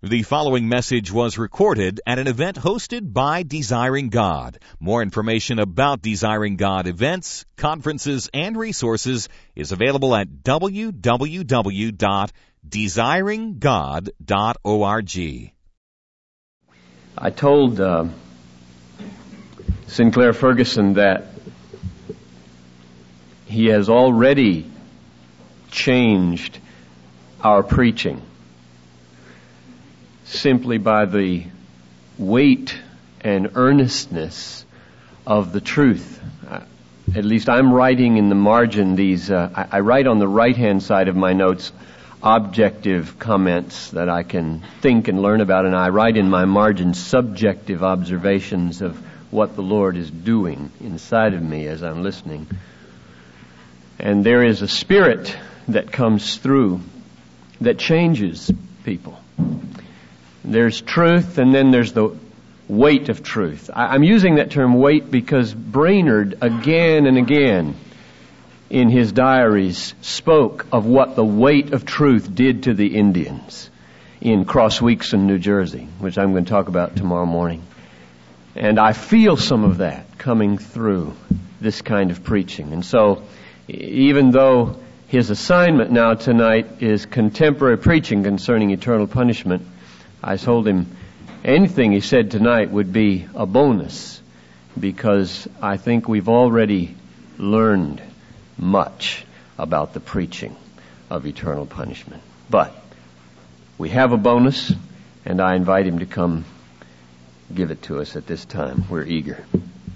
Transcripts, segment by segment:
The following message was recorded at an event hosted by Desiring God. More information about Desiring God events, conferences, and resources is available at www.desiringgod.org. I told Sinclair Ferguson that he has already changed our preaching simply by the weight and earnestness of the truth. At least I'm writing in the margin these, I write on the right-hand side of my notes objective comments that I can think and learn about, and I write in my margin subjective observations of what the Lord is doing inside of me as I'm listening. And there is a spirit that comes through that changes people. There's truth, and then there's the weight of truth. I'm using that term weight because Brainerd again and again in his diaries spoke of what the weight of truth did to the Indians in Cross Weekson, New Jersey, which I'm going to talk about tomorrow morning. And I feel some of that coming through this kind of preaching. And so, even though his assignment now tonight is contemporary preaching concerning eternal punishment, I told him anything he said tonight would be a bonus, because I think we've already learned much about the preaching of eternal punishment. But we have a bonus, and I invite him to come give it to us at this time. We're eager.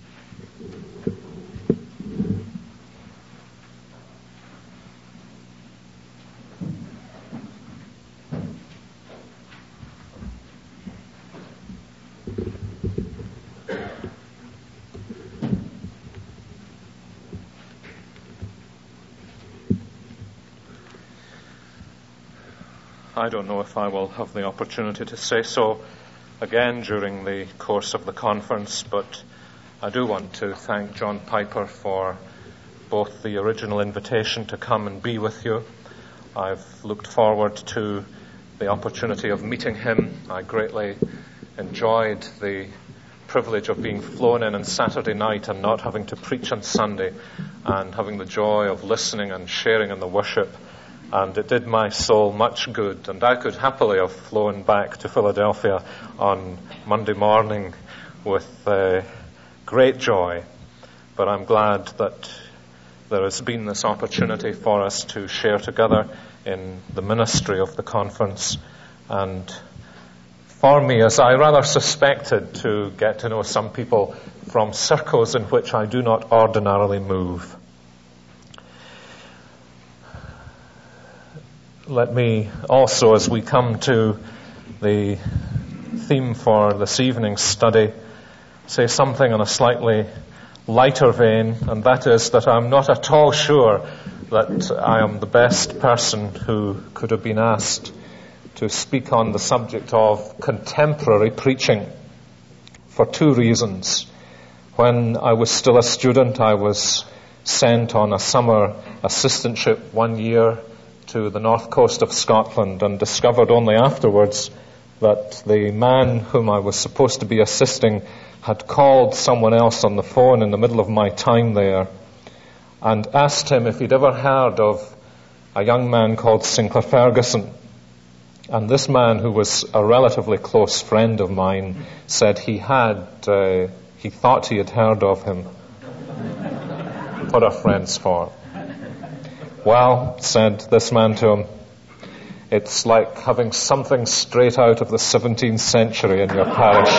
I don't know if I will have the opportunity to say so again during the course of the conference, but I do want to thank John Piper for both the original invitation to come and be with you. I've looked forward to the opportunity of meeting him. I greatly enjoyed the privilege of being flown in on Saturday night and not having to preach on Sunday, and having the joy of listening and sharing in the worship. And it did my soul much good, and I could happily have flown back to Philadelphia on Monday morning with great joy. But I'm glad that there has been this opportunity for us to share together in the ministry of the conference, and for me, as I rather suspected, to get to know some people from circles in which I do not ordinarily move. Let me also, as we come to the theme for this evening's study, say something in a slightly lighter vein, and that is that I'm not at all sure that I am the best person who could have been asked to speak on the subject of contemporary preaching, for two reasons. When I was still a student, I was sent on a summer assistantship 1 year to the north coast of Scotland, and discovered only afterwards that the man whom I was supposed to be assisting had called someone else on the phone in the middle of my time there and asked him if he'd ever heard of a young man called Sinclair Ferguson. And this man, who was a relatively close friend of mine, said he thought he had heard of him. What are friends for? Well, said this man to him, it's like having something straight out of the 17th century in your parish.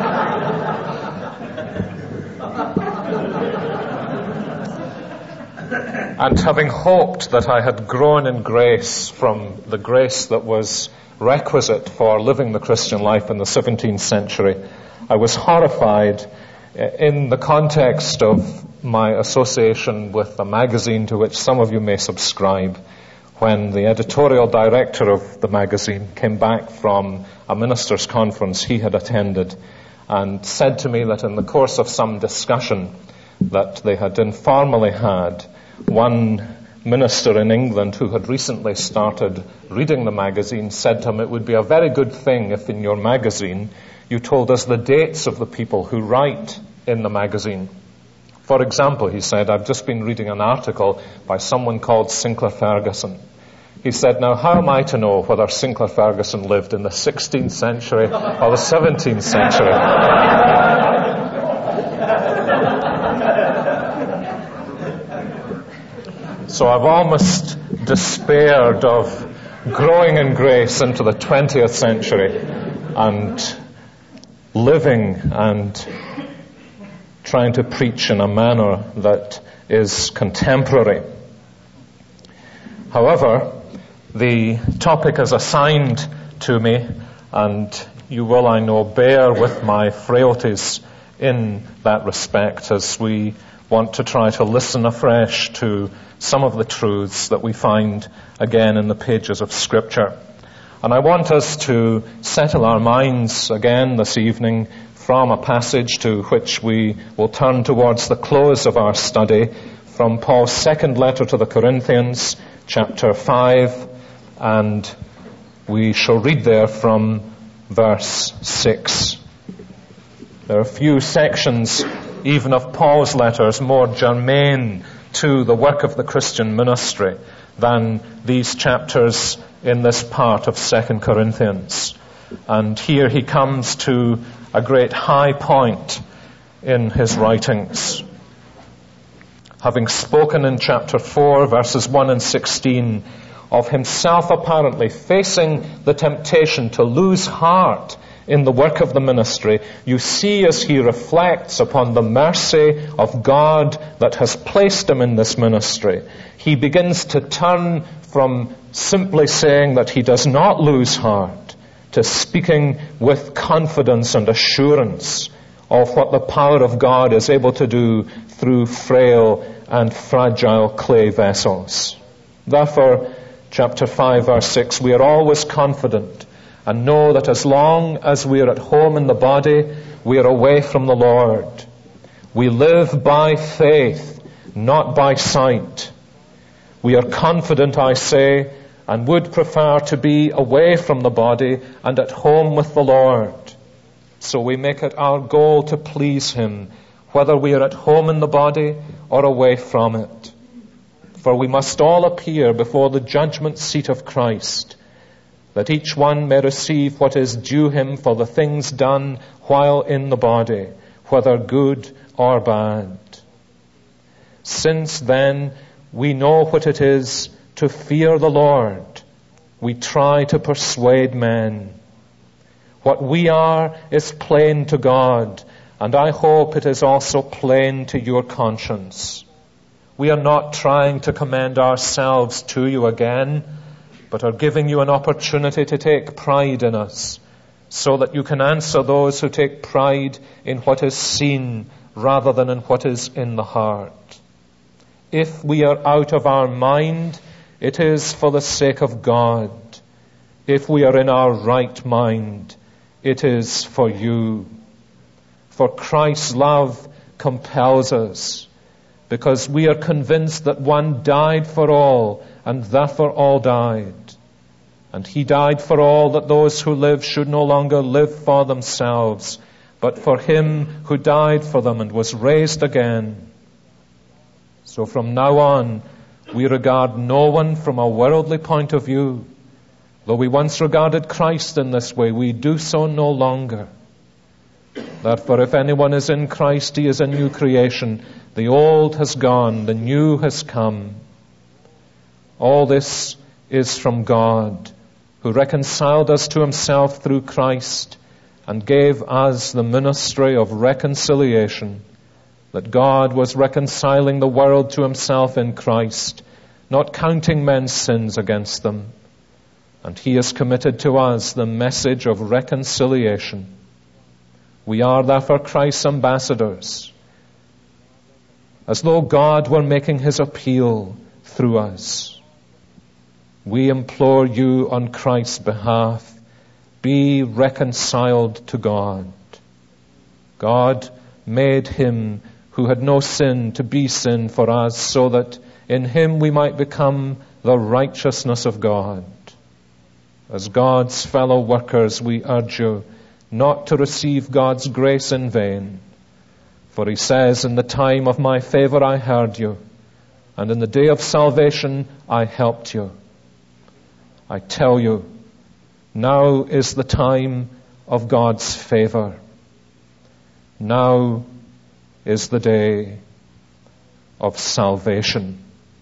And having hoped that I had grown in grace from the grace that was requisite for living the Christian life in the 17th century, I was horrified in the context of my association with a magazine to which some of you may subscribe, when the editorial director of the magazine came back from a ministers' conference he had attended and said to me that in the course of some discussion that they had informally had, one minister in England who had recently started reading the magazine said to him, "It would be a very good thing if in your magazine you told us the dates of the people who write in the magazine. For example," he said, "I've just been reading an article by someone called Sinclair Ferguson." He said, "Now how am I to know whether Sinclair Ferguson lived in the 16th century or the 17th century?" So I've almost despaired of growing in grace into the 20th century and living and trying to preach in a manner that is contemporary. However, the topic is assigned to me, and you will, I know, bear with my frailties in that respect as we want to try to listen afresh to some of the truths that we find again in the pages of Scripture. And I want us to settle our minds again this evening from a passage to which we will turn towards the close of our study, from Paul's second letter to the Corinthians, chapter 5, and we shall read there from verse 6. There are a few sections, even of Paul's letters, more germane to the work of the Christian ministry than these chapters in this part of 2 Corinthians. And here he comes to a great high point in his writings. Having spoken in chapter 4, verses 1 and 16, of himself apparently facing the temptation to lose heart in the work of the ministry, you see as he reflects upon the mercy of God that has placed him in this ministry, he begins to turn from simply saying that he does not lose heart to speaking with confidence and assurance of what the power of God is able to do through frail and fragile clay vessels. Therefore, chapter 5, verse 6, we are always confident and know that as long as we are at home in the body, we are away from the Lord. We live by faith, not by sight. We are confident, I say, and would prefer to be away from the body and at home with the Lord. So we make it our goal to please Him, whether we are at home in the body or away from it. For we must all appear before the judgment seat of Christ, that each one may receive what is due him for the things done while in the body, whether good or bad. Since then we know what it is to fear the Lord, we try to persuade men. What we are is plain to God, and I hope it is also plain to your conscience. We are not trying to commend ourselves to you again, but are giving you an opportunity to take pride in us, so that you can answer those who take pride in what is seen rather than in what is in the heart. If we are out of our mind, it is for the sake of God. If we are in our right mind, it is for you. For Christ's love compels us, because we are convinced that one died for all, and therefore all died. And He died for all, that those who live should no longer live for themselves, but for Him who died for them and was raised again. So from now on, we regard no one from a worldly point of view. Though we once regarded Christ in this way, we do so no longer. Therefore, if anyone is in Christ, he is a new creation. The old has gone, the new has come. All this is from God, who reconciled us to Himself through Christ and gave us the ministry of reconciliation, that God was reconciling the world to Himself in Christ, not counting men's sins against them. And He has committed to us the message of reconciliation. We are therefore Christ's ambassadors, as though God were making His appeal through us. We implore you on Christ's behalf, be reconciled to God. God made Him who had no sin to be sin for us, so that in him we might become the righteousness of God. As God's fellow workers, we urge you not to receive God's grace in vain. For he says, in the time of my favor I heard you, and in the day of salvation I helped you. I tell you, now is the time of God's favor. Now is the day of salvation.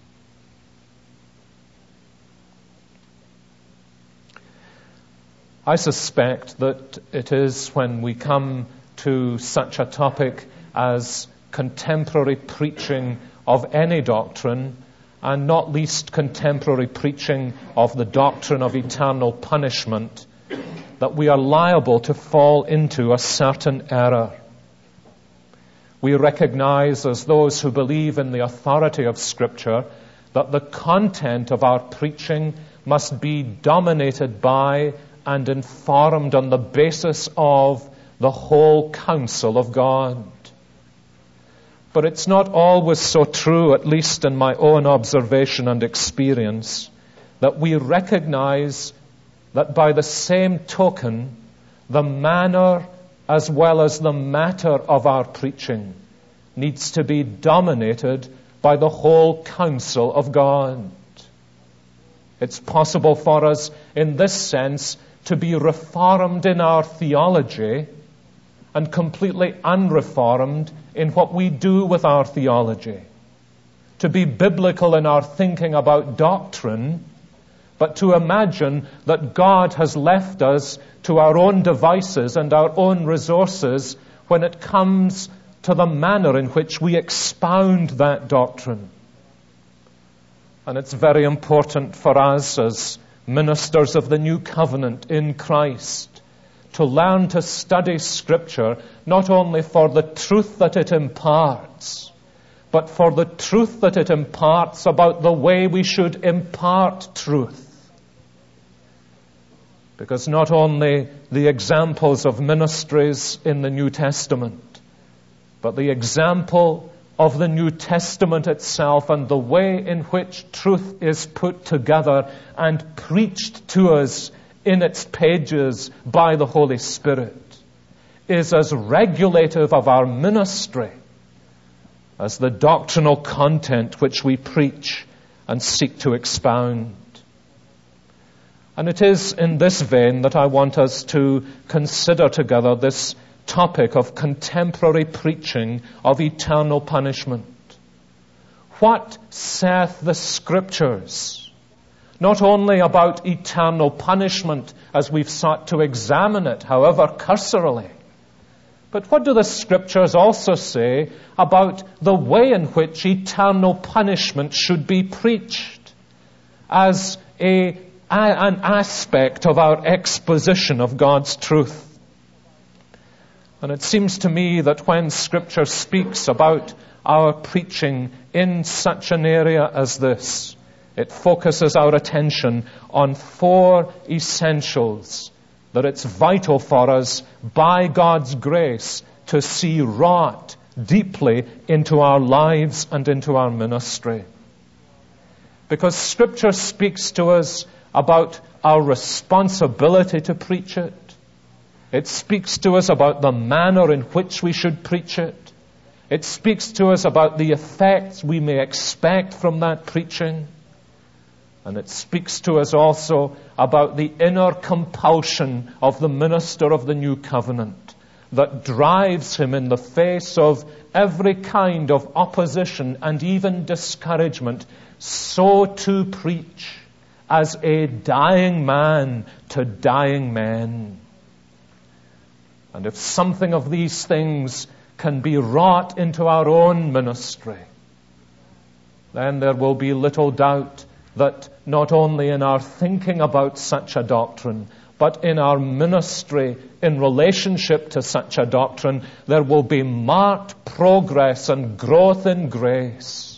I suspect that it is when we come to such a topic as contemporary preaching of any doctrine, and not least contemporary preaching of the doctrine of eternal punishment, that we are liable to fall into a certain error. We recognize, as those who believe in the authority of Scripture, that the content of our preaching must be dominated by and informed on the basis of the whole counsel of God. But it's not always so true, at least in my own observation and experience, that we recognize that by the same token, the manner as well as the matter of our preaching needs to be dominated by the whole counsel of God. It's possible for us, in this sense, to be reformed in our theology and completely unreformed in what we do with our theology. To be biblical in our thinking about doctrine, but to imagine that God has left us to our own devices and our own resources when it comes to the manner in which we expound that doctrine. And it's very important for us as ministers of the new covenant in Christ to learn to study Scripture not only for the truth that it imparts, but for the truth that it imparts about the way we should impart truth. Because not only the examples of ministries in the New Testament, but the example of the New Testament itself and the way in which truth is put together and preached to us in its pages by the Holy Spirit is as regulative of our ministry as the doctrinal content which we preach and seek to expound. And it is in this vein that I want us to consider together this topic of contemporary preaching of eternal punishment. What saith the Scriptures, not only about eternal punishment as we've sought to examine it, however cursorily, but what do the Scriptures also say about the way in which eternal punishment should be preached as an aspect of our exposition of God's truth? And it seems to me that when Scripture speaks about our preaching in such an area as this, it focuses our attention on 4 essentials that it's vital for us by God's grace to see wrought deeply into our lives and into our ministry. Because Scripture speaks to us about our responsibility to preach it. It speaks to us about the manner in which we should preach it. It speaks to us about the effects we may expect from that preaching. And it speaks to us also about the inner compulsion of the minister of the new covenant that drives him in the face of every kind of opposition and even discouragement, so to preach as a dying man to dying men. And if something of these things can be wrought into our own ministry, then there will be little doubt that not only in our thinking about such a doctrine, but in our ministry in relationship to such a doctrine, there will be marked progress and growth in grace.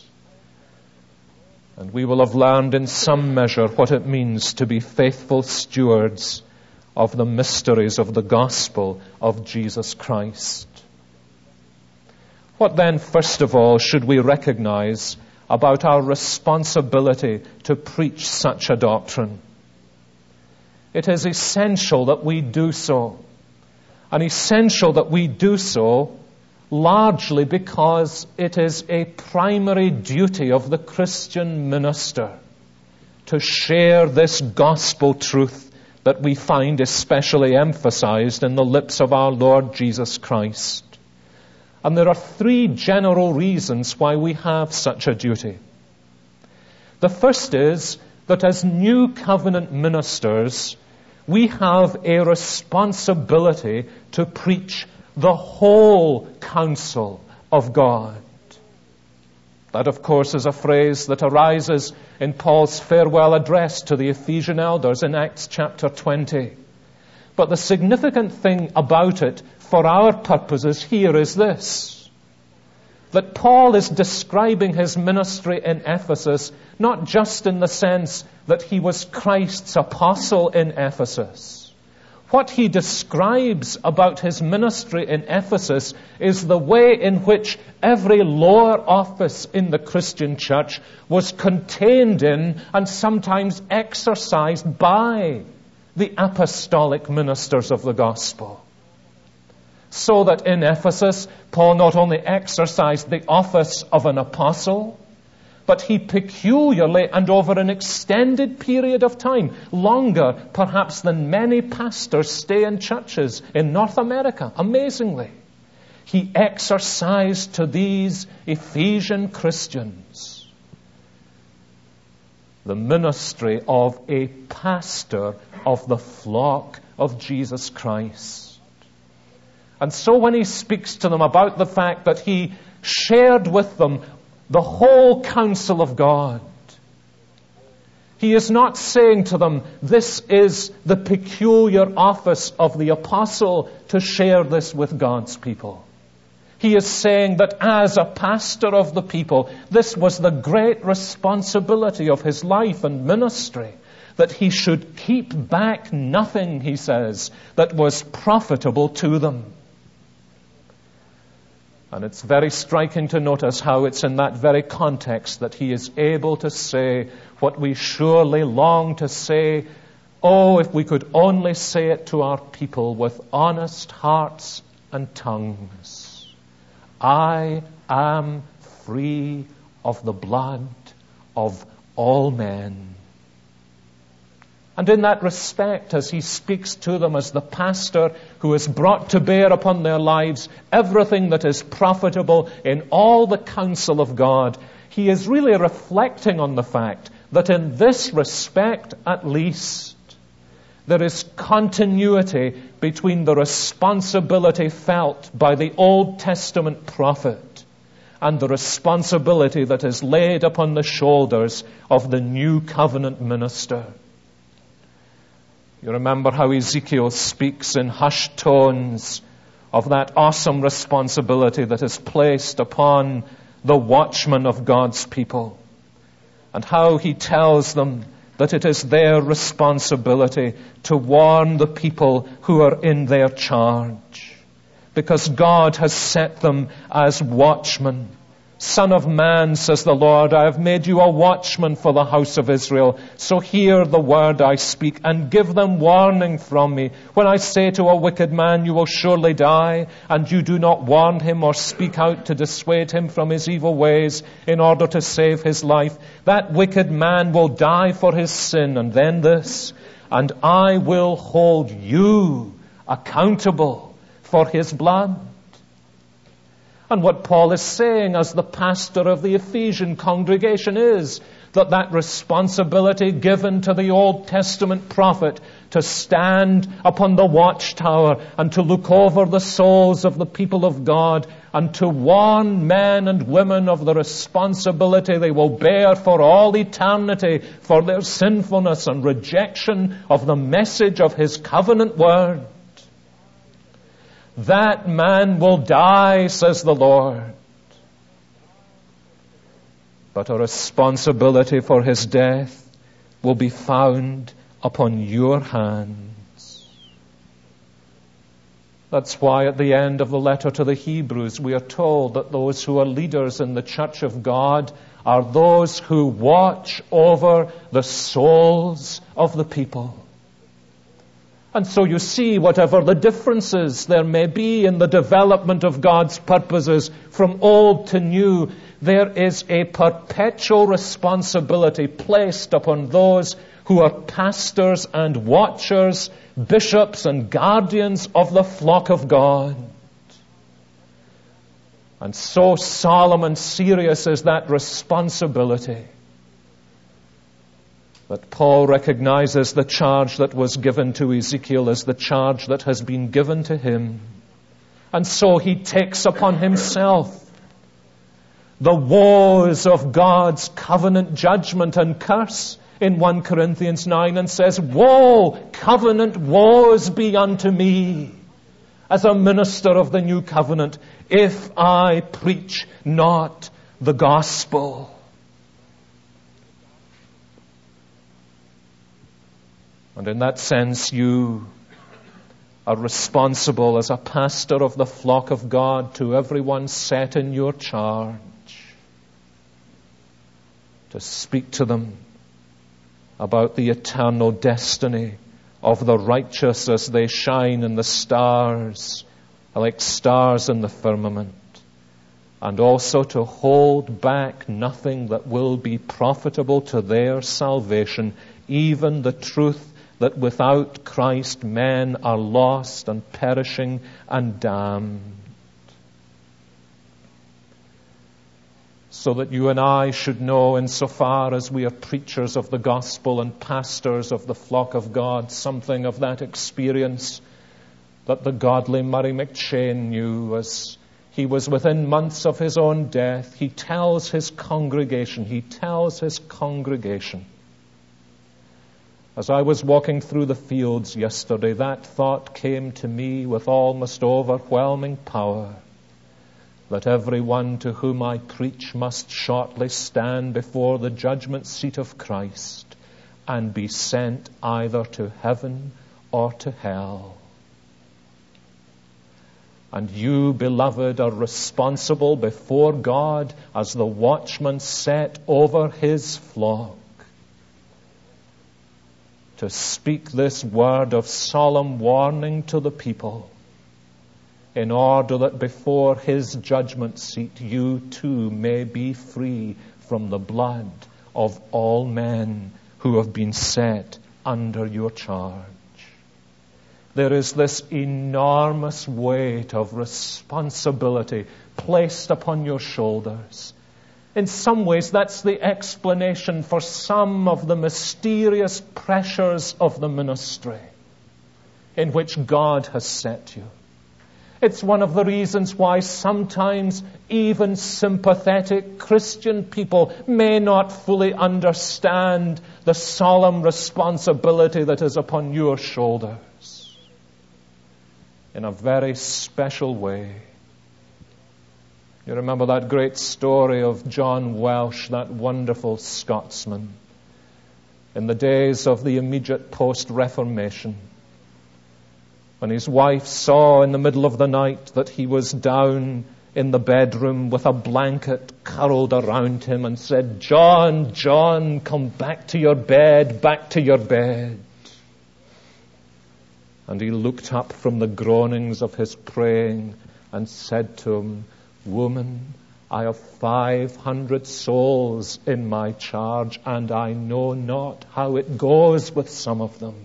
And we will have learned in some measure what it means to be faithful stewards of the mysteries of the gospel of Jesus Christ. What then, first of all, should we recognize about our responsibility to preach such a doctrine. It is essential that we do so, and essential that we do so largely because it is a primary duty of the Christian minister to share this gospel truth that we find especially emphasized in the lips of our Lord Jesus Christ. And there are three general reasons why we have such a duty. The first is that as new covenant ministers, we have a responsibility to preach the whole counsel of God. That, of course, is a phrase that arises in Paul's farewell address to the Ephesian elders in Acts chapter 20. But the significant thing about it for our purposes here is this: that Paul is describing his ministry in Ephesus not just in the sense that he was Christ's apostle in Ephesus. What he describes about his ministry in Ephesus is the way in which every lower office in the Christian church was contained in and sometimes exercised by the apostolic ministers of the gospel. So that in Ephesus, Paul not only exercised the office of an apostle, but he peculiarly and over an extended period of time, longer perhaps than many pastors stay in churches in North America, amazingly, he exercised to these Ephesian Christians the ministry of a pastor of the flock of Jesus Christ. And so when he speaks to them about the fact that he shared with them the whole counsel of God, he is not saying to them, this is the peculiar office of the apostle to share this with God's people. He is saying that as a pastor of the people, this was the great responsibility of his life and ministry, that he should keep back nothing, he says, that was profitable to them. And it's very striking to notice how it's in that very context that he is able to say what we surely long to say. Oh, if we could only say it to our people with honest hearts and tongues. I am free of the blood of all men. And in that respect, as he speaks to them as the pastor who has brought to bear upon their lives everything that is profitable in all the counsel of God, he is really reflecting on the fact that in this respect, at least, there is continuity between the responsibility felt by the Old Testament prophet and the responsibility that is laid upon the shoulders of the New Covenant minister. You remember how Ezekiel speaks in hushed tones of that awesome responsibility that is placed upon the watchmen of God's people, and how he tells them that it is their responsibility to warn the people who are in their charge, because God has set them as watchmen. Son of man, says the Lord, I have made you a watchman for the house of Israel. So hear the word I speak and give them warning from me. When I say to a wicked man, you will surely die, and you do not warn him or speak out to dissuade him from his evil ways in order to save his life, that wicked man will die for his sin. And then this, and I will hold you accountable for his blood. And what Paul is saying as the pastor of the Ephesian congregation is that responsibility given to the Old Testament prophet to stand upon the watchtower and to look over the souls of the people of God and to warn men and women of the responsibility they will bear for all eternity for their sinfulness and rejection of the message of his covenant word. That man will die, says the Lord. But a responsibility for his death will be found upon your hands. That's why at the end of the letter to the Hebrews, we are told that those who are leaders in the church of God are those who watch over the souls of the people. And so you see, whatever the differences there may be in the development of God's purposes from old to new, there is a perpetual responsibility placed upon those who are pastors and watchers, bishops and guardians of the flock of God. And so solemn and serious is that responsibility that Paul recognizes the charge that was given to Ezekiel as the charge that has been given to him. And so he takes upon himself the woes of God's covenant judgment and curse in 1 Corinthians 9 and says, "Woe, covenant woes be unto me as a minister of the new covenant, if I preach not the gospel." And in that sense, you are responsible as a pastor of the flock of God to everyone set in your charge to speak to them about the eternal destiny of the righteous as they shine in the stars, like stars in the firmament, and also to hold back nothing that will be profitable to their salvation, even the truth that without Christ men are lost and perishing and damned. So that you and I should know, insofar as we are preachers of the gospel and pastors of the flock of God, something of that experience that the godly Murray McCheyne knew as he was within months of his own death. He tells his congregation, "As I was walking through the fields yesterday, that thought came to me with almost overwhelming power, that everyone to whom I preach must shortly stand before the judgment seat of Christ and be sent either to heaven or to hell. And you, beloved, are responsible before God as the watchman set over his flock to speak this word of solemn warning to the people, in order that before his judgment seat you too may be free from the blood of all men who have been set under your charge." There is this enormous weight of responsibility placed upon your shoulders. In some ways, that's the explanation for some of the mysterious pressures of the ministry in which God has set you. It's one of the reasons why sometimes even sympathetic Christian people may not fully understand the solemn responsibility that is upon your shoulders. In a very special way. You remember that great story of John Welsh, that wonderful Scotsman, in the days of the immediate post-Reformation, when his wife saw in the middle of the night that he was down in the bedroom with a blanket curled around him and said, "John, John, come back to your bed, back to your bed." And he looked up from the groanings of his praying and said to him, "Woman, I have 500 souls in my charge, and I know not how it goes with some of them."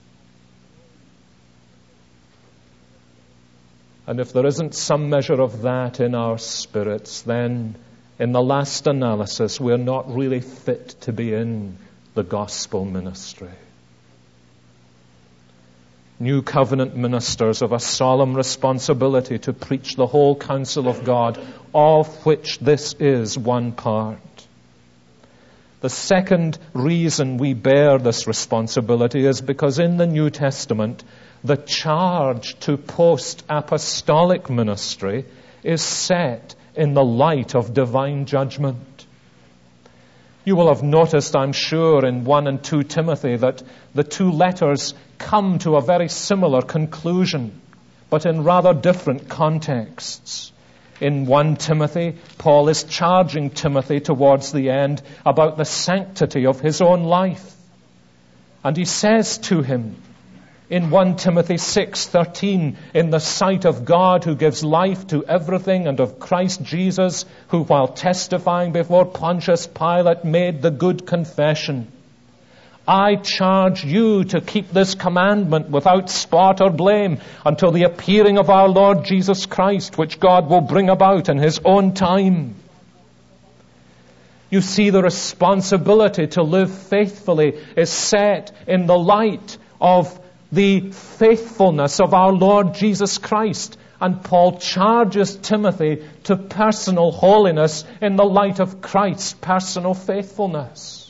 And if there isn't some measure of that in our spirits, then in the last analysis, we're not really fit to be in the gospel ministry. New covenant ministers of a solemn responsibility to preach the whole counsel of God, of which this is one part. The second reason we bear this responsibility is because in the New Testament, the charge to post-apostolic ministry is set in the light of divine judgment. You will have noticed, I'm sure, in 1 and 2 Timothy that the two letters come to a very similar conclusion. but in rather different contexts. In 1 Timothy, Paul is charging Timothy towards the end about the sanctity of his own life. And he says to him, in 1 Timothy 6:13, in the sight of God who gives life to everything and of Christ Jesus, who while testifying before Pontius Pilate made the good confession, I charge you to keep this commandment without spot or blame until the appearing of our Lord Jesus Christ, which God will bring about in His own time. You see, the responsibility to live faithfully is set in the light of the faithfulness of our Lord Jesus Christ. And Paul charges Timothy to personal holiness in the light of Christ's personal faithfulness.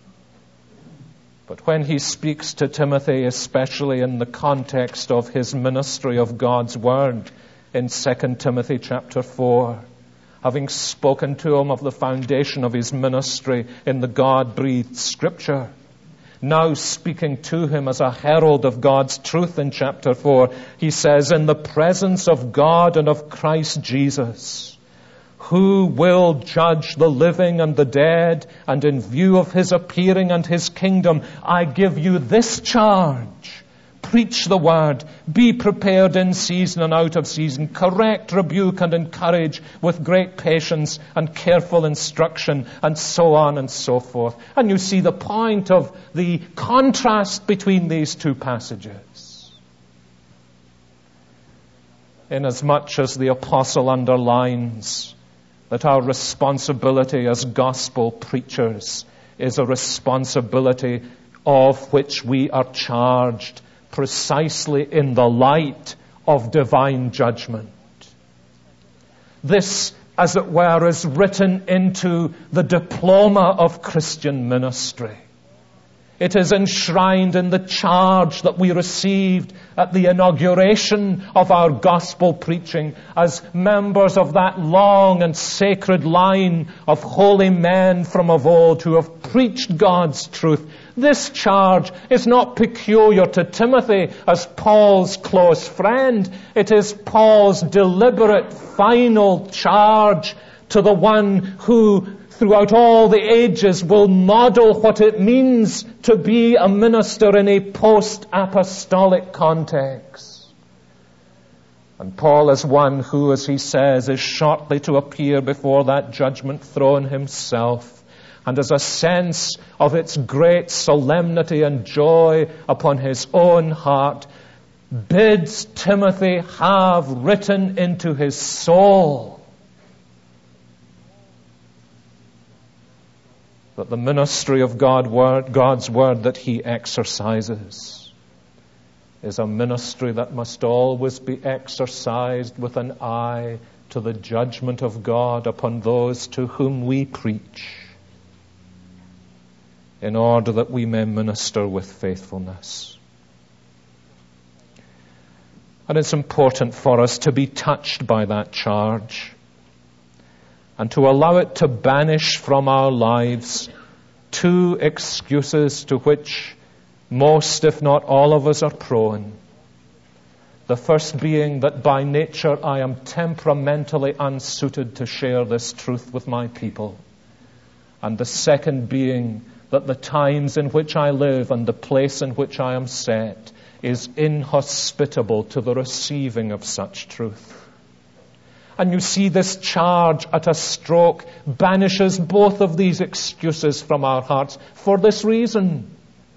But when he speaks to Timothy, especially in the context of his ministry of God's Word, in 2 Timothy chapter 4, having spoken to him of the foundation of his ministry in the God-breathed Scripture, now speaking to him as a herald of God's truth in chapter 4, he says, in the presence of God and of Christ Jesus, who will judge the living and the dead, and in view of His appearing and His kingdom, I give you this charge. Preach the word. Be prepared in season and out of season. Correct, rebuke, and encourage with great patience and careful instruction, and so on and so forth. And you see the point of the contrast between these two passages. Inasmuch as the apostle underlines that our responsibility as gospel preachers is a responsibility of which we are charged precisely in the light of divine judgment. This, as it were, is written into the diploma of Christian ministry. It is enshrined in the charge that we received at the inauguration of our gospel preaching as members of that long and sacred line of holy men from of old who have preached God's truth. This charge is not peculiar to Timothy as Paul's close friend. It is Paul's deliberate, final charge to the one who throughout all the ages will model what it means to be a minister in a post-apostolic context. And Paul is one who, as he says, is shortly to appear before that judgment throne himself, and as a sense of its great solemnity and joy upon his own heart, bids Timothy have written into his soul that the ministry of God's Word that he exercises is a ministry that must always be exercised with an eye to the judgment of God upon those to whom we preach, in order that we may minister with faithfulness. And it's important for us to be touched by that charge, and to allow it to banish from our lives two excuses to which most, if not all of us, are prone. The first being that by nature I am temperamentally unsuited to share this truth with my people. And the second being that the times in which I live and the place in which I am set is inhospitable to the receiving of such truth. And you see, this charge at a stroke banishes both of these excuses from our hearts for this reason,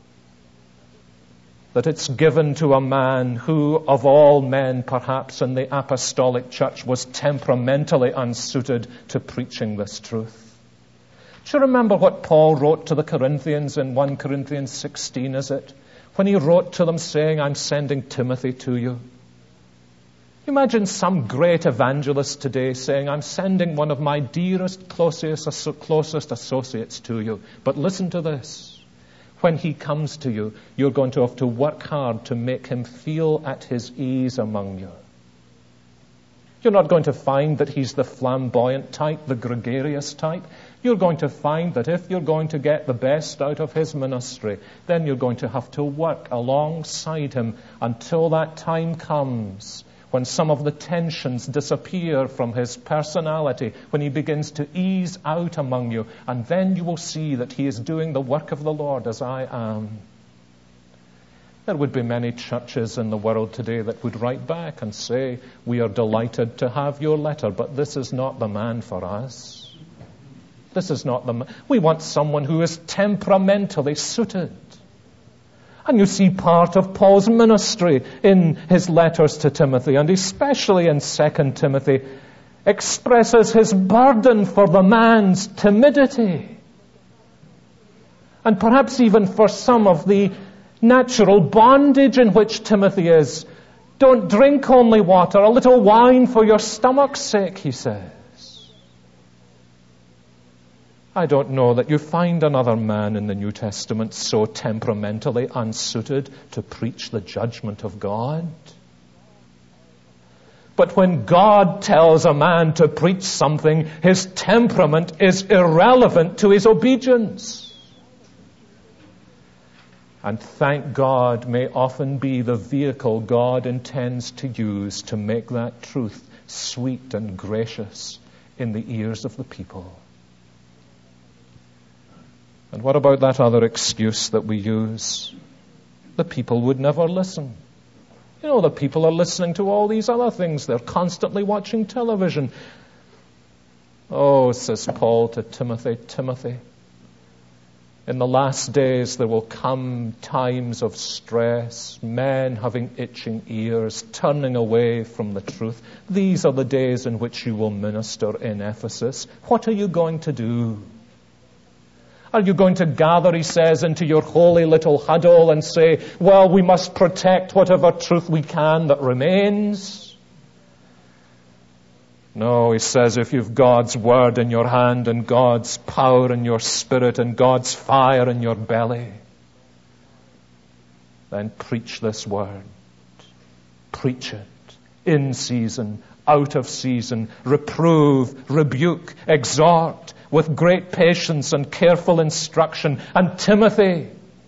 that it's given to a man who, of all men perhaps in the apostolic church, was temperamentally unsuited to preaching this truth. Do you remember what Paul wrote to the Corinthians in 1 Corinthians 16, is it? When he wrote to them saying, I'm sending Timothy to you. Imagine some great evangelist today saying, I'm sending one of my dearest, closest associates to you. But listen to this. When he comes to you, you're going to have to work hard to make him feel at his ease among you. You're not going to find that he's the flamboyant type, the gregarious type. You're going to find that if you're going to get the best out of his ministry, then you're going to have to work alongside him until that time comes when some of the tensions disappear from his personality, when he begins to ease out among you, and then you will see that he is doing the work of the Lord as I am. There would be many churches in the world today that would write back and say, "We are delighted to have your letter, but this is not the man for us. This is not the man. We want someone who is temperamentally suited." And you see part of Paul's ministry in his letters to Timothy, and especially in 2 Timothy, expresses his burden for the man's timidity. And perhaps even for some of the natural bondage in which Timothy is. Don't drink only water, a little wine for your stomach's sake, he says. I don't know that you find another man in the New Testament so temperamentally unsuited to preach the judgment of God. But when God tells a man to preach something, his temperament is irrelevant to his obedience. And thank God may often be the vehicle God intends to use to make that truth sweet and gracious in the ears of the people. And what about that other excuse that we use? The people would never listen. You know, the people are listening to all these other things. They're constantly watching television. Oh, says Paul to Timothy, "Timothy, in the last days there will come times of stress, men having itching ears, turning away from the truth. These are the days in which you will minister in Ephesus. What are you going to do? Are you going to gather," he says, "into your holy little huddle and say, well, we must protect whatever truth we can that remains?" No, he says, if you've God's word in your hand and God's power in your spirit and God's fire in your belly, then preach this word. Preach it in season, out of season, reprove, rebuke, exhort with great patience and careful instruction. And Timothy,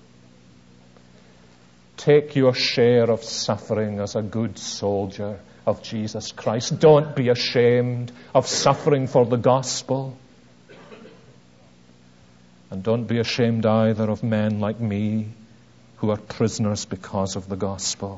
take your share of suffering as a good soldier of Jesus Christ. Don't be ashamed of suffering for the gospel. And don't be ashamed either of men like me who are prisoners because of the gospel.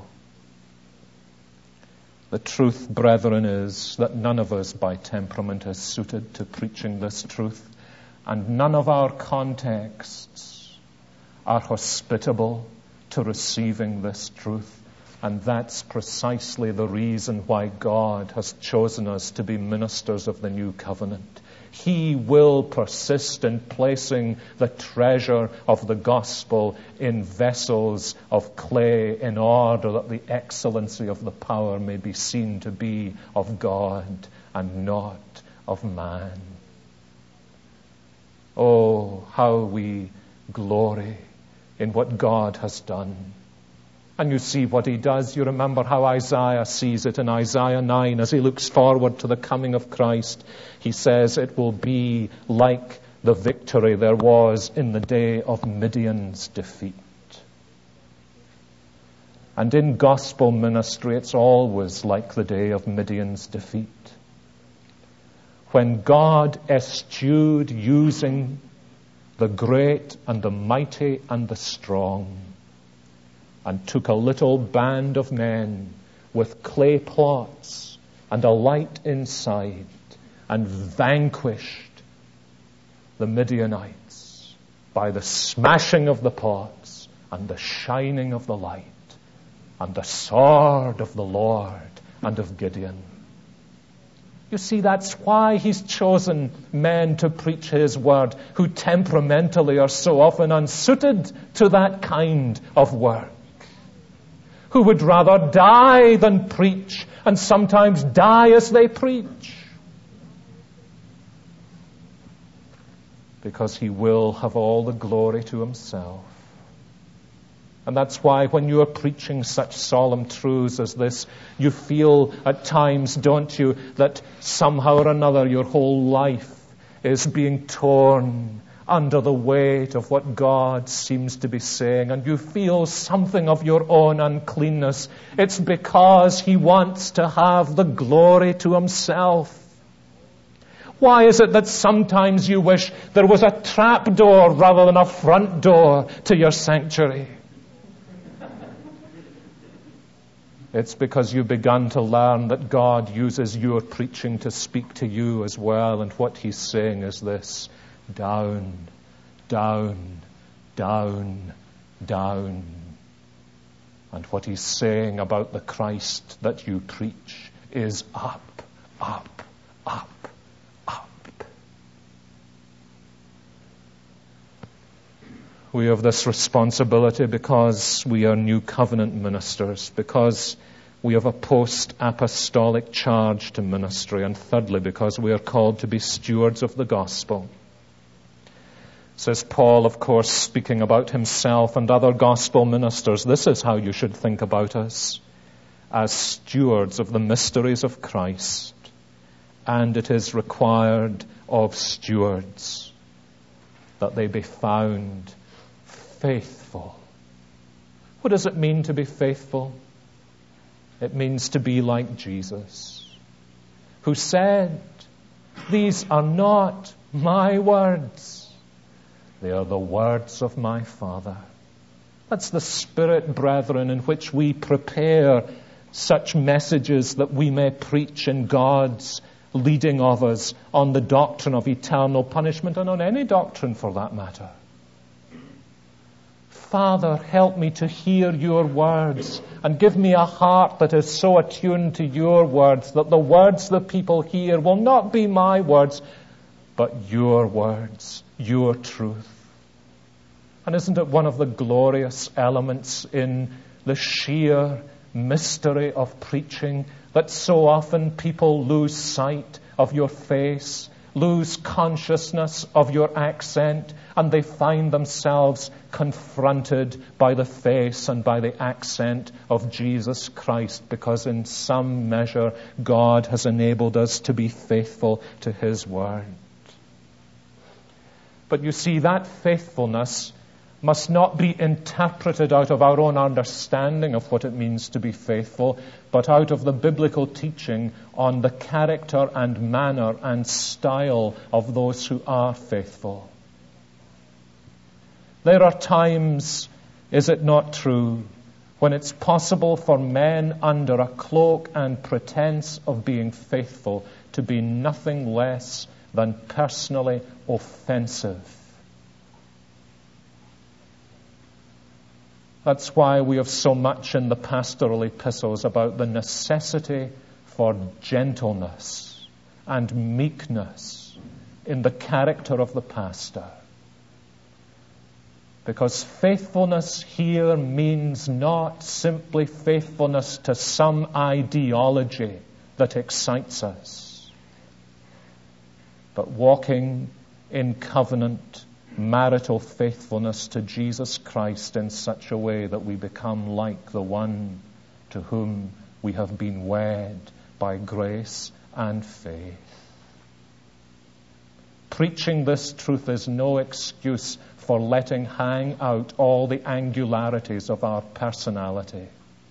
The truth, brethren, is that none of us by temperament is suited to preaching this truth, and none of our contexts are hospitable to receiving this truth. And that's precisely the reason why God has chosen us to be ministers of the new covenant. He will persist in placing the treasure of the gospel in vessels of clay in order that the excellency of the power may be seen to be of God and not of man. Oh, how we glory in what God has done. And you see what he does. You remember how Isaiah sees it in Isaiah 9 as he looks forward to the coming of Christ. He says it will be like the victory there was in the day of Midian's defeat. And in gospel ministry, it's always like the day of Midian's defeat. When God eschewed using the great and the mighty and the strong, and took a little band of men with clay plots and a light inside and vanquished the Midianites by the smashing of the pots and the shining of the light and the sword of the Lord and of Gideon. You see, that's why he's chosen men to preach his word who temperamentally are so often unsuited to that kind of work, who would rather die than preach, and sometimes die as they preach, because he will have all the glory to himself. And that's why when you are preaching such solemn truths as this, you feel at times, don't you, that somehow or another your whole life is being torn under the weight of what God seems to be saying, and you feel something of your own uncleanness, it's because He wants to have the glory to Himself. Why is it that sometimes you wish there was a trap door rather than a front door to your sanctuary? It's because you've begun to learn that God uses your preaching to speak to you as well, and what He's saying is this: down, down, down, down. And what He's saying about the Christ that you preach is up, up, up, up. We have this responsibility because we are new covenant ministers, because we have a post-apostolic charge to ministry, and thirdly, because we are called to be stewards of the gospel. Says Paul, of course, speaking about himself and other gospel ministers, this is how you should think about us: as stewards of the mysteries of Christ. And it is required of stewards that they be found faithful. What does it mean to be faithful? It means to be like Jesus, who said, "These are not my words. They are the words of my Father." That's the spirit, brethren, in which we prepare such messages that we may preach in God's leading of us on the doctrine of eternal punishment, and on any doctrine for that matter. Father, help me to hear your words, and give me a heart that is so attuned to your words that the words the people hear will not be my words, but your words, your truth. And isn't it one of the glorious elements in the sheer mystery of preaching that so often people lose sight of your face, lose consciousness of your accent, and they find themselves confronted by the face and by the accent of Jesus Christ, because in some measure God has enabled us to be faithful to His word. But you see, that faithfulness must not be interpreted out of our own understanding of what it means to be faithful, but out of the biblical teaching on the character and manner and style of those who are faithful. There are times, is it not true, when it's possible for men under a cloak and pretense of being faithful to be nothing less than personally offensive. That's why we have so much in the pastoral epistles about the necessity for gentleness and meekness in the character of the pastor. Because faithfulness here means not simply faithfulness to some ideology that excites us, but walking in covenant marital faithfulness to Jesus Christ in such a way that we become like the one to whom we have been wed by grace and faith. Preaching this truth is no excuse for letting hang out all the angularities of our personality.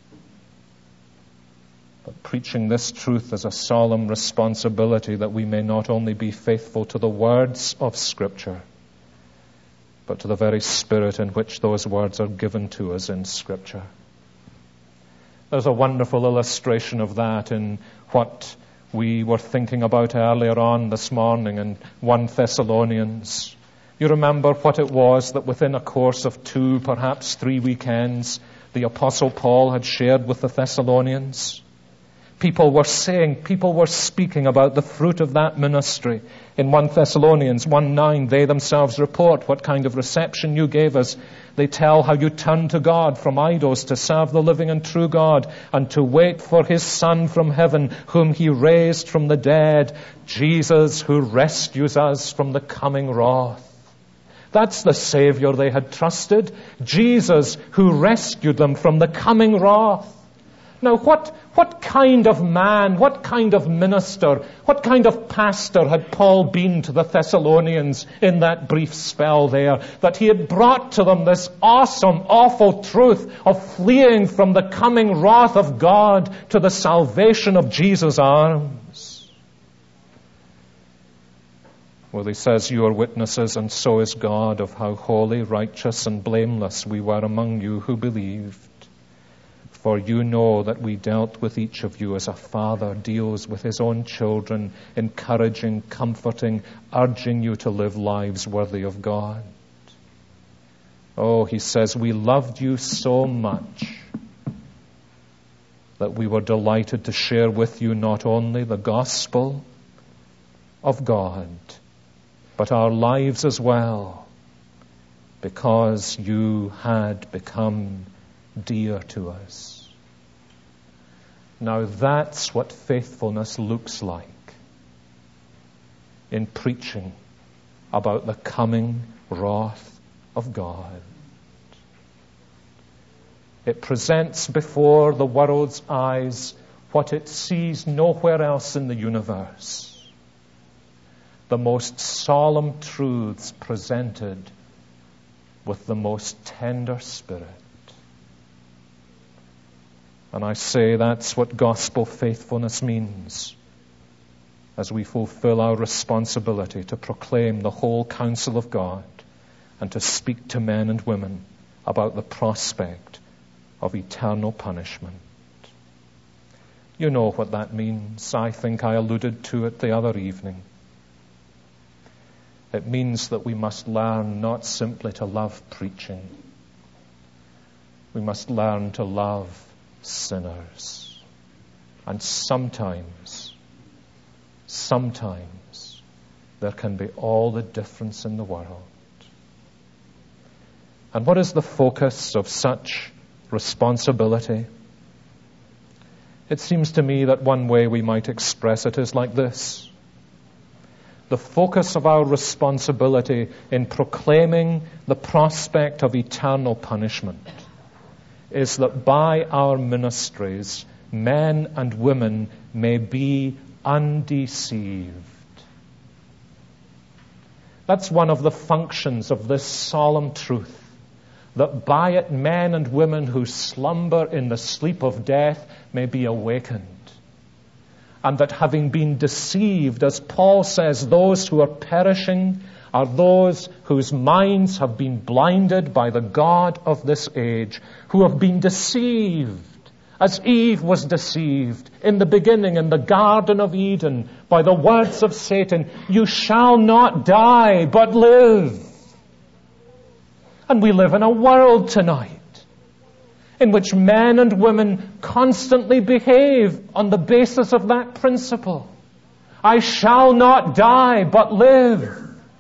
But preaching this truth is a solemn responsibility that we may not only be faithful to the words of Scripture, but to the very spirit in which those words are given to us in Scripture. There's a wonderful illustration of that in what we were thinking about earlier on this morning in 1 Thessalonians. You remember what it was that within a course of 2, perhaps 3 weekends, the Apostle Paul had shared with the Thessalonians? People were speaking about the fruit of that ministry. In 1 Thessalonians 1:9, they themselves report what kind of reception you gave us. They tell how you turned to God from idols to serve the living and true God, and to wait for His Son from heaven, whom He raised from the dead, Jesus, who rescues us from the coming wrath. That's the Savior they had trusted. Jesus, who rescued them from the coming wrath. Now, what kind of man, what kind of minister, what kind of pastor had Paul been to the Thessalonians in that brief spell there, that he had brought to them this awesome, awful truth of fleeing from the coming wrath of God to the salvation of Jesus' arms? Well, he says, you are witnesses, and so is God, of how holy, righteous, and blameless we were among you who believed. For you know that we dealt with each of you as a father deals with his own children, encouraging, comforting, urging you to live lives worthy of God. Oh, he says, we loved you so much that we were delighted to share with you not only the gospel of God, but our lives as well, because you had become dear to us. Now that's what faithfulness looks like in preaching about the coming wrath of God. It presents before the world's eyes what it sees nowhere else in the universe. The most solemn truths presented with the most tender spirit. And I say that's what gospel faithfulness means as we fulfill our responsibility to proclaim the whole counsel of God and to speak to men and women about the prospect of eternal punishment. You know what that means. I think I alluded to it the other evening. It means that we must learn not simply to love preaching. We must learn to love sinners. And sometimes there can be all the difference in the world. And what is the focus of such responsibility? It seems to me that one way we might express it is like this. The focus of our responsibility in proclaiming the prospect of eternal punishment is that by our ministries, men and women may be undeceived. That's one of the functions of this solemn truth, that by it men and women who slumber in the sleep of death may be awakened. And that having been deceived, as Paul says, those who are perishing are those whose minds have been blinded by the God of this age, who have been deceived, as Eve was deceived in the beginning in the Garden of Eden by the words of Satan, you shall not die, but live. And we live in a world tonight in which men and women constantly behave on the basis of that principle. I shall not die, but live.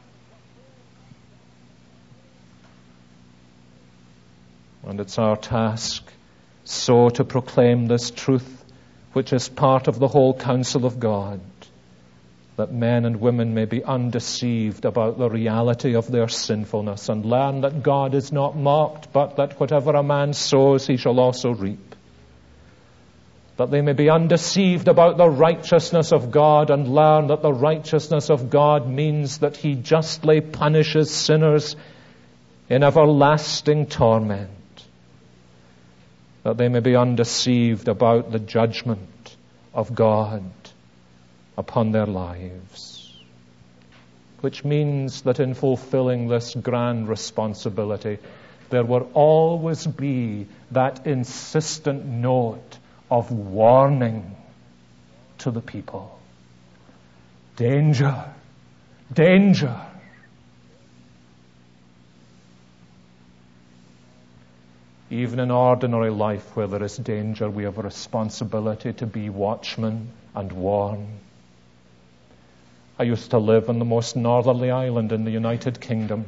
And it's our task so to proclaim this truth, which is part of the whole counsel of God, that men and women may be undeceived about the reality of their sinfulness and learn that God is not mocked, but that whatever a man sows, he shall also reap. That they may be undeceived about the righteousness of God and learn that the righteousness of God means that he justly punishes sinners in everlasting torment. That they may be undeceived about the judgment of God upon their lives. Which means that in fulfilling this grand responsibility, there will always be that insistent note of warning to the people. Danger! Danger! Even in ordinary life where there is danger, we have a responsibility to be watchmen and warn. I used to live on the most northerly island in the United Kingdom,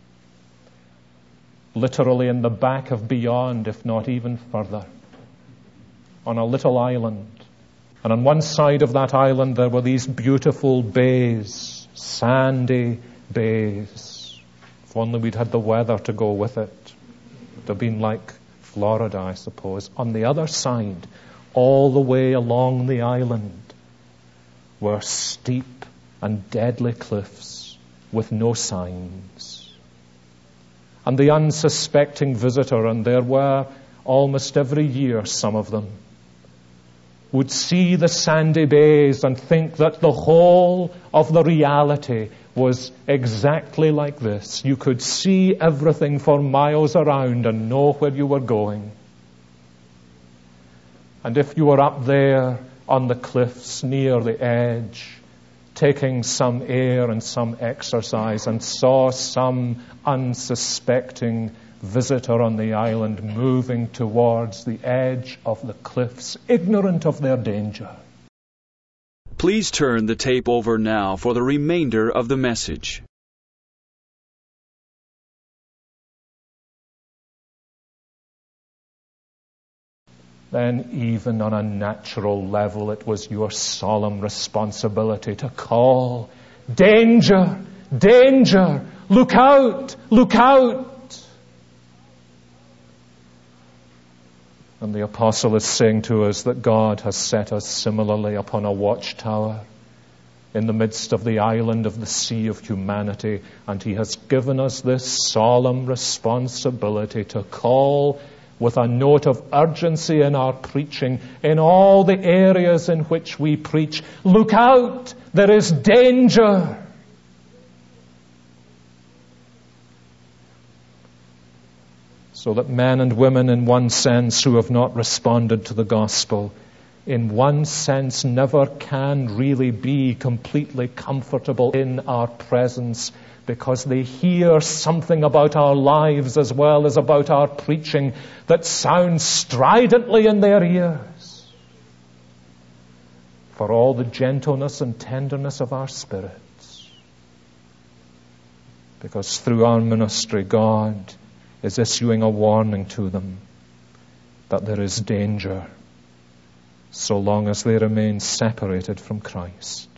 literally in the back of beyond, if not even further, on a little island. And on one side of that island there were these beautiful bays, sandy bays. If only we'd had the weather to go with it. It would have been like Florida, I suppose. On the other side all the way along the island were steep and deadly cliffs with no signs. And the unsuspecting visitor, and there were almost every year some of them, would see the sandy bays and think that the whole of the reality was exactly like this. You could see everything for miles around and know where you were going. And if you were up there on the cliffs near the edge, taking some air and some exercise, and saw some unsuspecting visitor on the island moving towards the edge of the cliffs, ignorant of their danger. Please turn the tape over now for the remainder of the message. Then even on a natural level, it was your solemn responsibility to call, "Danger! Danger! Look out! Look out!" And the apostle is saying to us that God has set us similarly upon a watchtower in the midst of the island of the sea of humanity, and he has given us this solemn responsibility to call with a note of urgency in our preaching, in all the areas in which we preach, "Look out! There is danger!" So that men and women, in one sense, who have not responded to the gospel, in one sense never can really be completely comfortable in our presence, because they hear something about our lives as well as about our preaching that sounds stridently in their ears. For all the gentleness and tenderness of our spirits. Because through our ministry, God is issuing a warning to them that there is danger so long as they remain separated from Christ.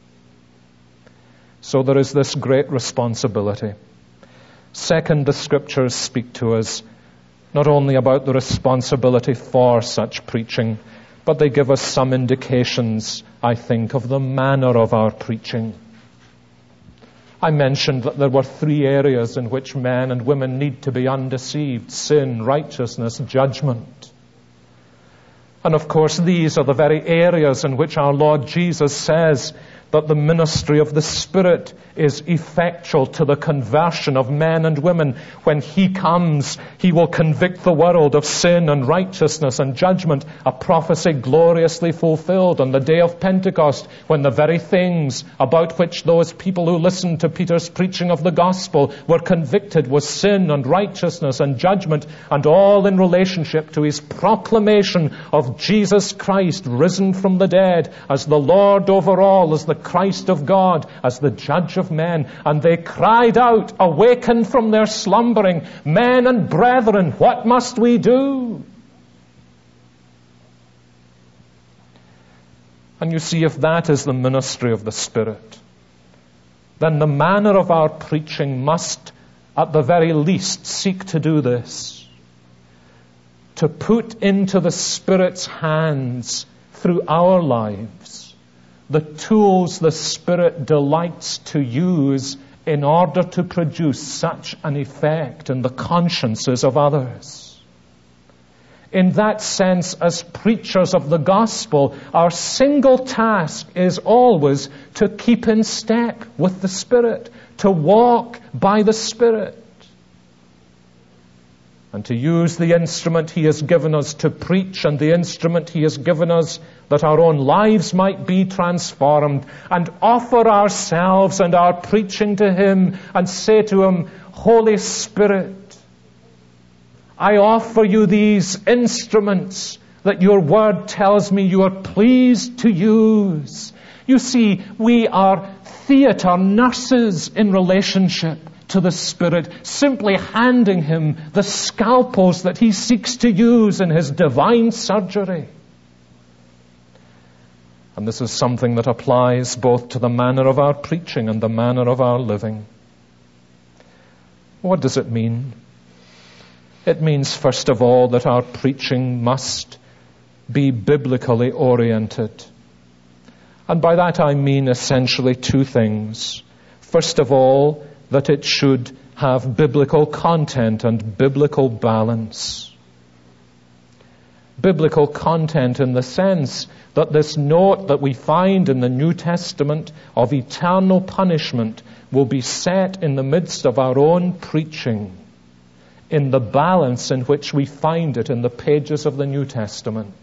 So there is this great responsibility. Second, the Scriptures speak to us not only about the responsibility for such preaching, but they give us some indications, I think, of the manner of our preaching. I mentioned that there were 3 areas in which men and women need to be undeceived: sin, righteousness, judgment. And of course, these are the very areas in which our Lord Jesus says that the ministry of the Spirit is effectual to the conversion of men and women. When He comes, He will convict the world of sin and righteousness and judgment, a prophecy gloriously fulfilled on the day of Pentecost, when the very things about which those people who listened to Peter's preaching of the gospel were convicted was sin and righteousness and judgment, and all in relationship to His proclamation of Jesus Christ risen from the dead as the Lord over all, as the Christ of God, as the judge of men. And they cried out, awakened from their slumbering, "Men and brethren, what must we do?" And you see, if that is the ministry of the Spirit, then the manner of our preaching must, at the very least, seek to do this: to put into the Spirit's hands through our lives the tools the Spirit delights to use in order to produce such an effect in the consciences of others. In that sense, as preachers of the gospel, our single task is always to keep in step with the Spirit, to walk by the Spirit, and to use the instrument He has given us to preach, and the instrument He has given us that our own lives might be transformed, and offer ourselves and our preaching to Him and say to Him, "Holy Spirit, I offer you these instruments that your word tells me you are pleased to use." You see, we are theater nurses in relationship to the Spirit, simply handing Him the scalpels that He seeks to use in His divine surgery. And this is something that applies both to the manner of our preaching and the manner of our living. What does it mean? It means, first of all, that our preaching must be biblically oriented. And by that I mean essentially two things. First of all, that it should have biblical content and biblical balance. Biblical content in the sense that this note that we find in the New Testament of eternal punishment will be set in the midst of our own preaching, in the balance in which we find it in the pages of the New Testament.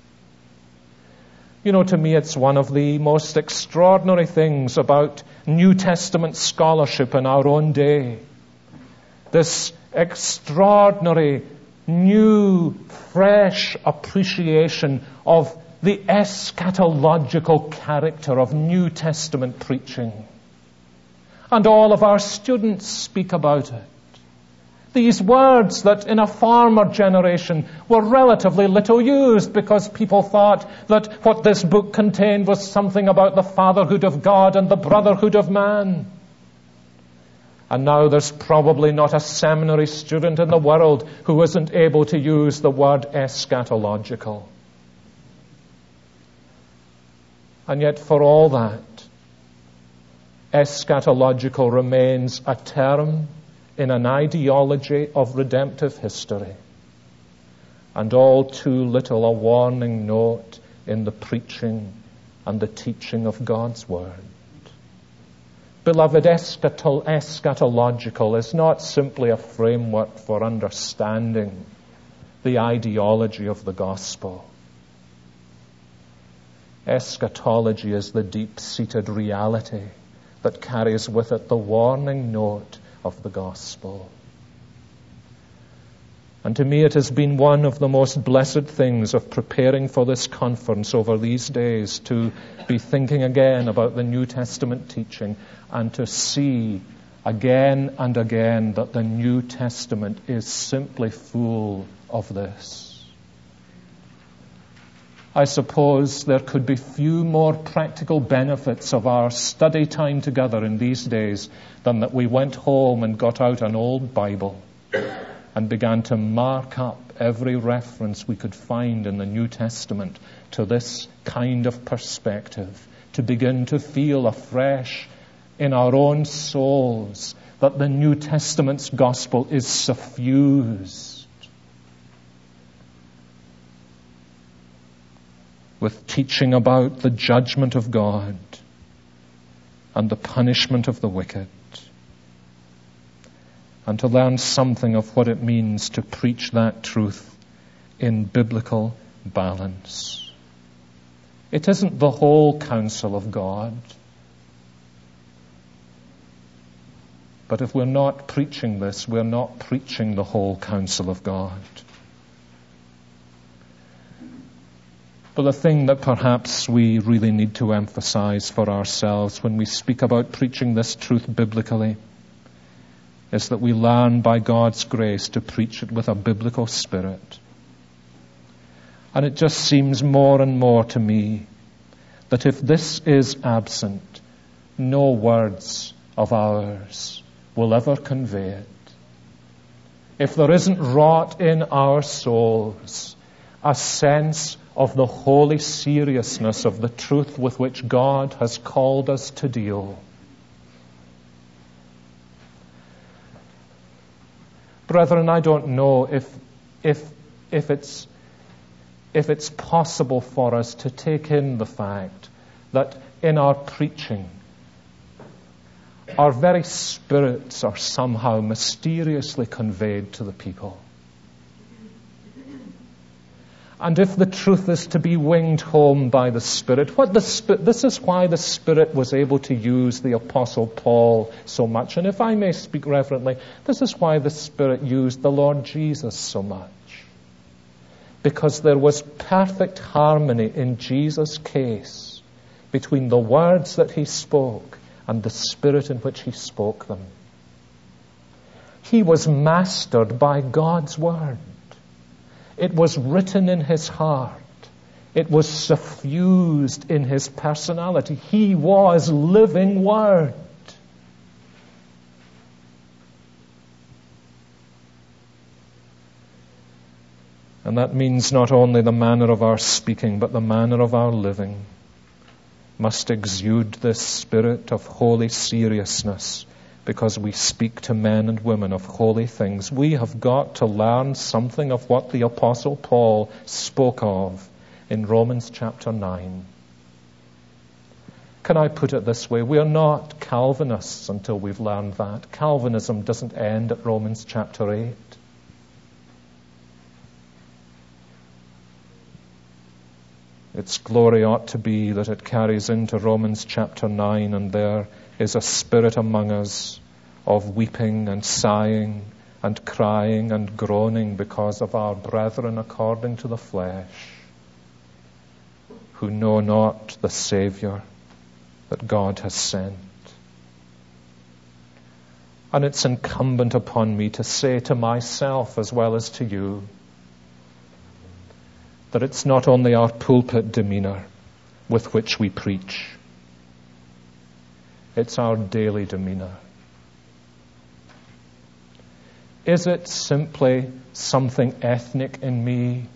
You know, to me it's one of the most extraordinary things about New Testament scholarship in our own day. This extraordinary, new, fresh appreciation of the eschatological character of New Testament preaching. And all of our students speak about it. These words that in a former generation were relatively little used because people thought that what this book contained was something about the fatherhood of God and the brotherhood of man. And now there's probably not a seminary student in the world who isn't able to use the word eschatological. And yet for all that, eschatological remains a term in an ideology of redemptive history, and all too little a warning note in the preaching and the teaching of God's Word. Beloved, eschatological is not simply a framework for understanding the ideology of the gospel. Eschatology is the deep-seated reality that carries with it the warning note of the gospel. And to me it has been one of the most blessed things of preparing for this conference over these days to be thinking again about the New Testament teaching and to see again and again that the New Testament is simply full of this. I suppose there could be few more practical benefits of our study time together in these days than that we went home and got out an old Bible and began to mark up every reference we could find in the New Testament to this kind of perspective, to begin to feel afresh in our own souls that the New Testament's gospel is suffused with teaching about the judgment of God and the punishment of the wicked, and to learn something of what it means to preach that truth in biblical balance. It isn't the whole counsel of God, but if we're not preaching this, we're not preaching the whole counsel of God. But the thing that perhaps we really need to emphasize for ourselves when we speak about preaching this truth biblically is that we learn by God's grace to preach it with a biblical spirit. And it just seems more and more to me that if this is absent, no words of ours will ever convey it. If there isn't wrought in our souls a sense of the holy seriousness of the truth with which God has called us to deal. Brethren, I don't know if it's possible for us to take in the fact that in our preaching, our very spirits are somehow mysteriously conveyed to the people. And if the truth is to be winged home by the Spirit, this is why the Spirit was able to use the Apostle Paul so much. And if I may speak reverently, this is why the Spirit used the Lord Jesus so much. Because there was perfect harmony in Jesus' case between the words that he spoke and the spirit in which he spoke them. He was mastered by God's Word. It was written in his heart. It was suffused in his personality. He was living Word. And And that means not only the manner of our speaking, but the manner of our living must exude this spirit of holy seriousness, because we speak to men and women of holy things. We have got to learn something of what the Apostle Paul spoke of in Romans chapter 9. Can I put it this way? We are not Calvinists until we've learned that. Calvinism doesn't end at Romans chapter 8. Its glory ought to be that it carries into Romans chapter 9, and there is a spirit among us of weeping and sighing and crying and groaning because of our brethren according to the flesh, who know not the Savior that God has sent. And it's incumbent upon me to say to myself as well as to you that it's not only our pulpit demeanor with which we preach, it's our daily demeanor. Is it simply something ethnic in me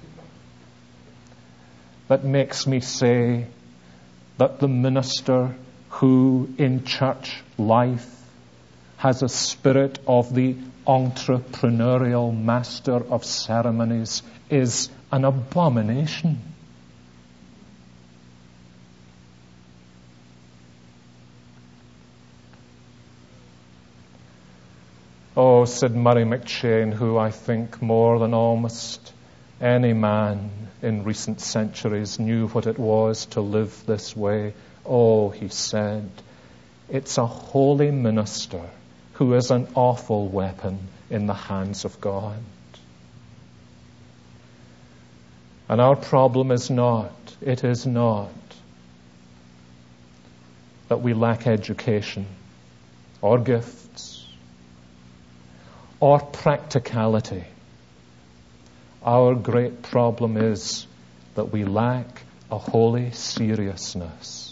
that makes me say that the minister who in church life has a spirit of the entrepreneurial master of ceremonies is an abomination? Oh, said Murray McCheyne, who I think more than almost any man in recent centuries knew what it was to live this way. Oh, he said, it's a holy minister who is an awful weapon in the hands of God. And our problem is not that we lack education or gifts or practicality. Our great problem is that we lack a holy seriousness.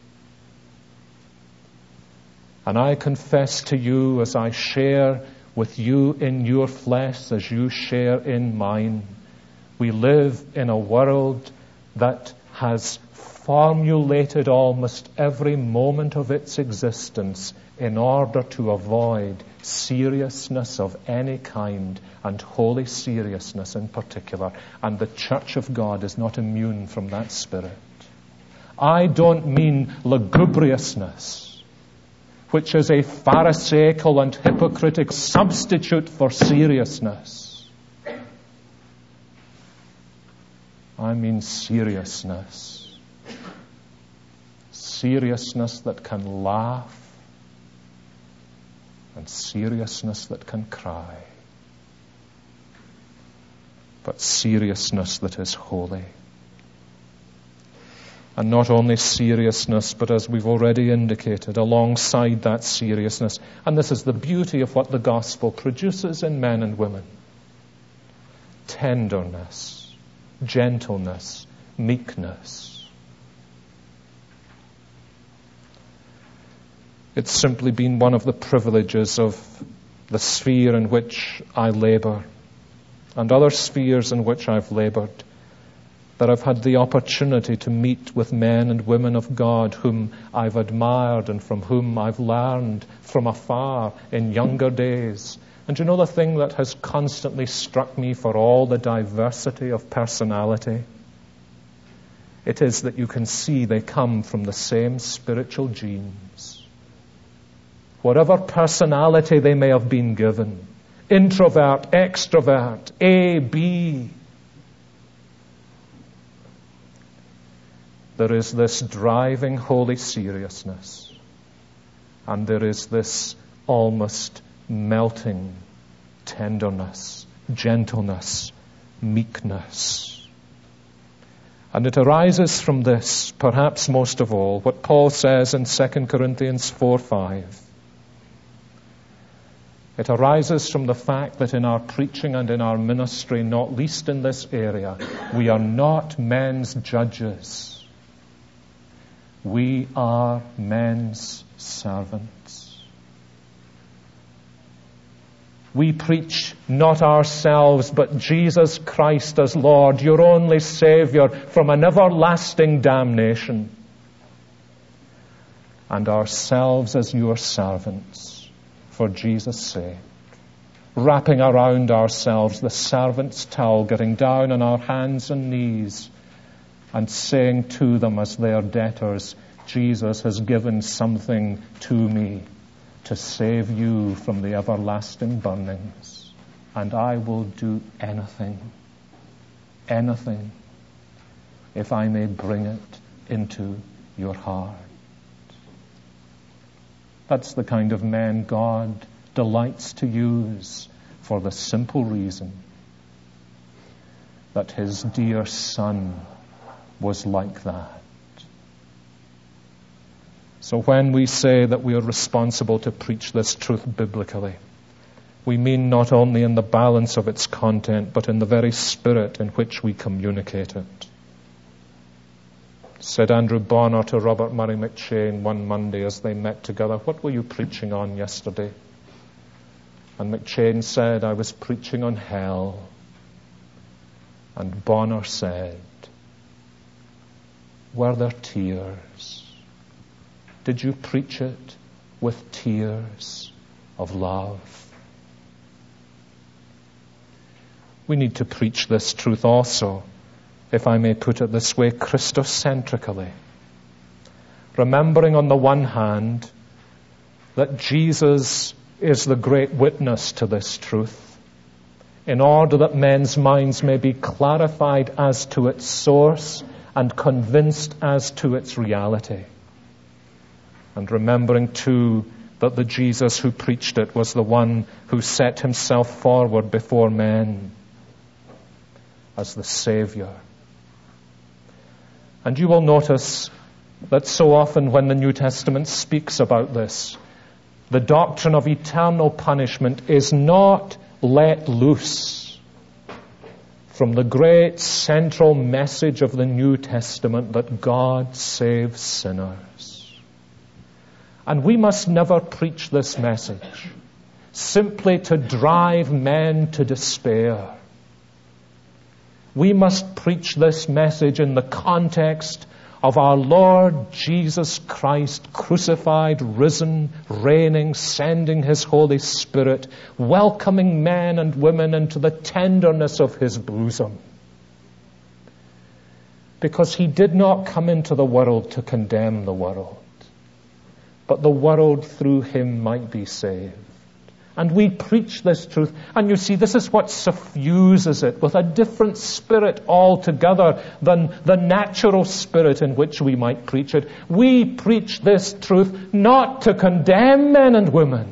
And I confess to you, as I share with you in your flesh, as you share in mine, we live in a world that has formulated almost every moment of its existence in order to avoid seriousness of any kind, and holy seriousness in particular. And the Church of God is not immune from that spirit. I don't mean lugubriousness, which is a pharisaical and hypocritical substitute for seriousness. I mean seriousness. Seriousness that can laugh, and seriousness that can cry. But seriousness that is holy. And not only seriousness, but as we've already indicated, alongside that seriousness, and this is the beauty of what the gospel produces in men and women, tenderness, gentleness, meekness. It's simply been one of the privileges of the sphere in which I labor and other spheres in which I've labored, that I've had the opportunity to meet with men and women of God whom I've admired and from whom I've learned from afar in younger days. And you know the thing that has constantly struck me for all the diversity of personality? It is that you can see they come from the same spiritual genes. Whatever personality they may have been given, introvert, extrovert, A, B, there is this driving holy seriousness, and there is this almost melting tenderness, gentleness, meekness. And it arises from this, perhaps most of all, what Paul says in 2 Corinthians 4:5. It arises from the fact that in our preaching and in our ministry, not least in this area, we are not men's judges. We are men's servants. We preach not ourselves, but Jesus Christ as Lord, your only Savior from an everlasting damnation, and ourselves as your servants for Jesus' sake, wrapping around ourselves the servant's towel, getting down on our hands and knees and saying to them as their debtors, Jesus has given something to me to save you from the everlasting burnings, and I will do anything, if I may bring it into your heart. That's the kind of men God delights to use, for the simple reason that his dear Son was like that. So when we say that we are responsible to preach this truth biblically, we mean not only in the balance of its content, but in the very spirit in which we communicate it. Said Andrew Bonner to Robert Murray McCheyne one Monday as they met together, "What were you preaching on yesterday?" And McCheyne said, "I was preaching on hell." And Bonner said, "Were there tears? Did you preach it with tears of love?" We need to preach this truth also, if I may put it this way, Christocentrically. Remembering on the one hand that Jesus is the great witness to this truth, in order that men's minds may be clarified as to its source and convinced as to its reality. And remembering too that the Jesus who preached it was the one who set himself forward before men as the Savior. And you will notice that so often when the New Testament speaks about this, the doctrine of eternal punishment is not let loose from the great central message of the New Testament that God saves sinners. And we must never preach this message simply to drive men to despair. We must preach this message in the context of our Lord Jesus Christ, crucified, risen, reigning, sending his Holy Spirit, welcoming men and women into the tenderness of his bosom. Because he did not come into the world to condemn the world, but the world through him might be saved. And we preach this truth. And you see, this is what suffuses it with a different spirit altogether than the natural spirit in which we might preach it. We preach this truth not to condemn men and women,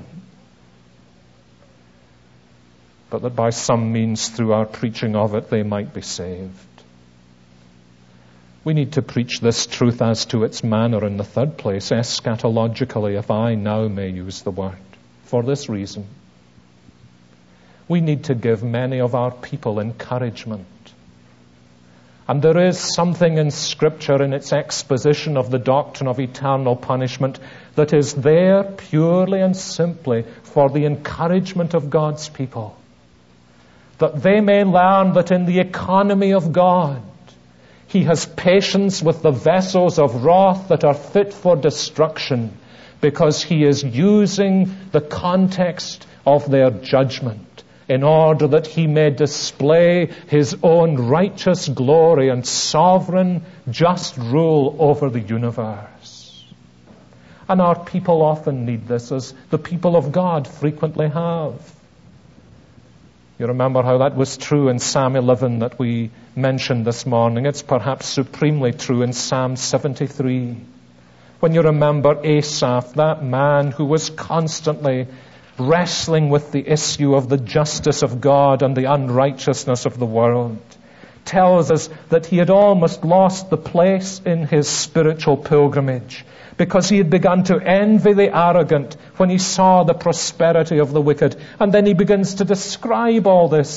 but that by some means through our preaching of it they might be saved. We need to preach this truth as to its manner in the third place, eschatologically, if I now may use the word. For this reason, we need to give many of our people encouragement. And there is something in Scripture in its exposition of the doctrine of eternal punishment that is there purely and simply for the encouragement of God's people, that they may learn that in the economy of God, he has patience with the vessels of wrath that are fit for destruction, because he is using the context of their judgment in order that he may display his own righteous glory and sovereign, just rule over the universe. And our people often need this, as the people of God frequently have. You remember how that was true in Psalm 11 that we mentioned this morning. It's perhaps supremely true in Psalm 73. When you remember Asaph, that man who was constantly wrestling with the issue of the justice of God and the unrighteousness of the world, tells us that he had almost lost the place in his spiritual pilgrimage because he had begun to envy the arrogant when he saw the prosperity of the wicked. And then he begins to describe all this.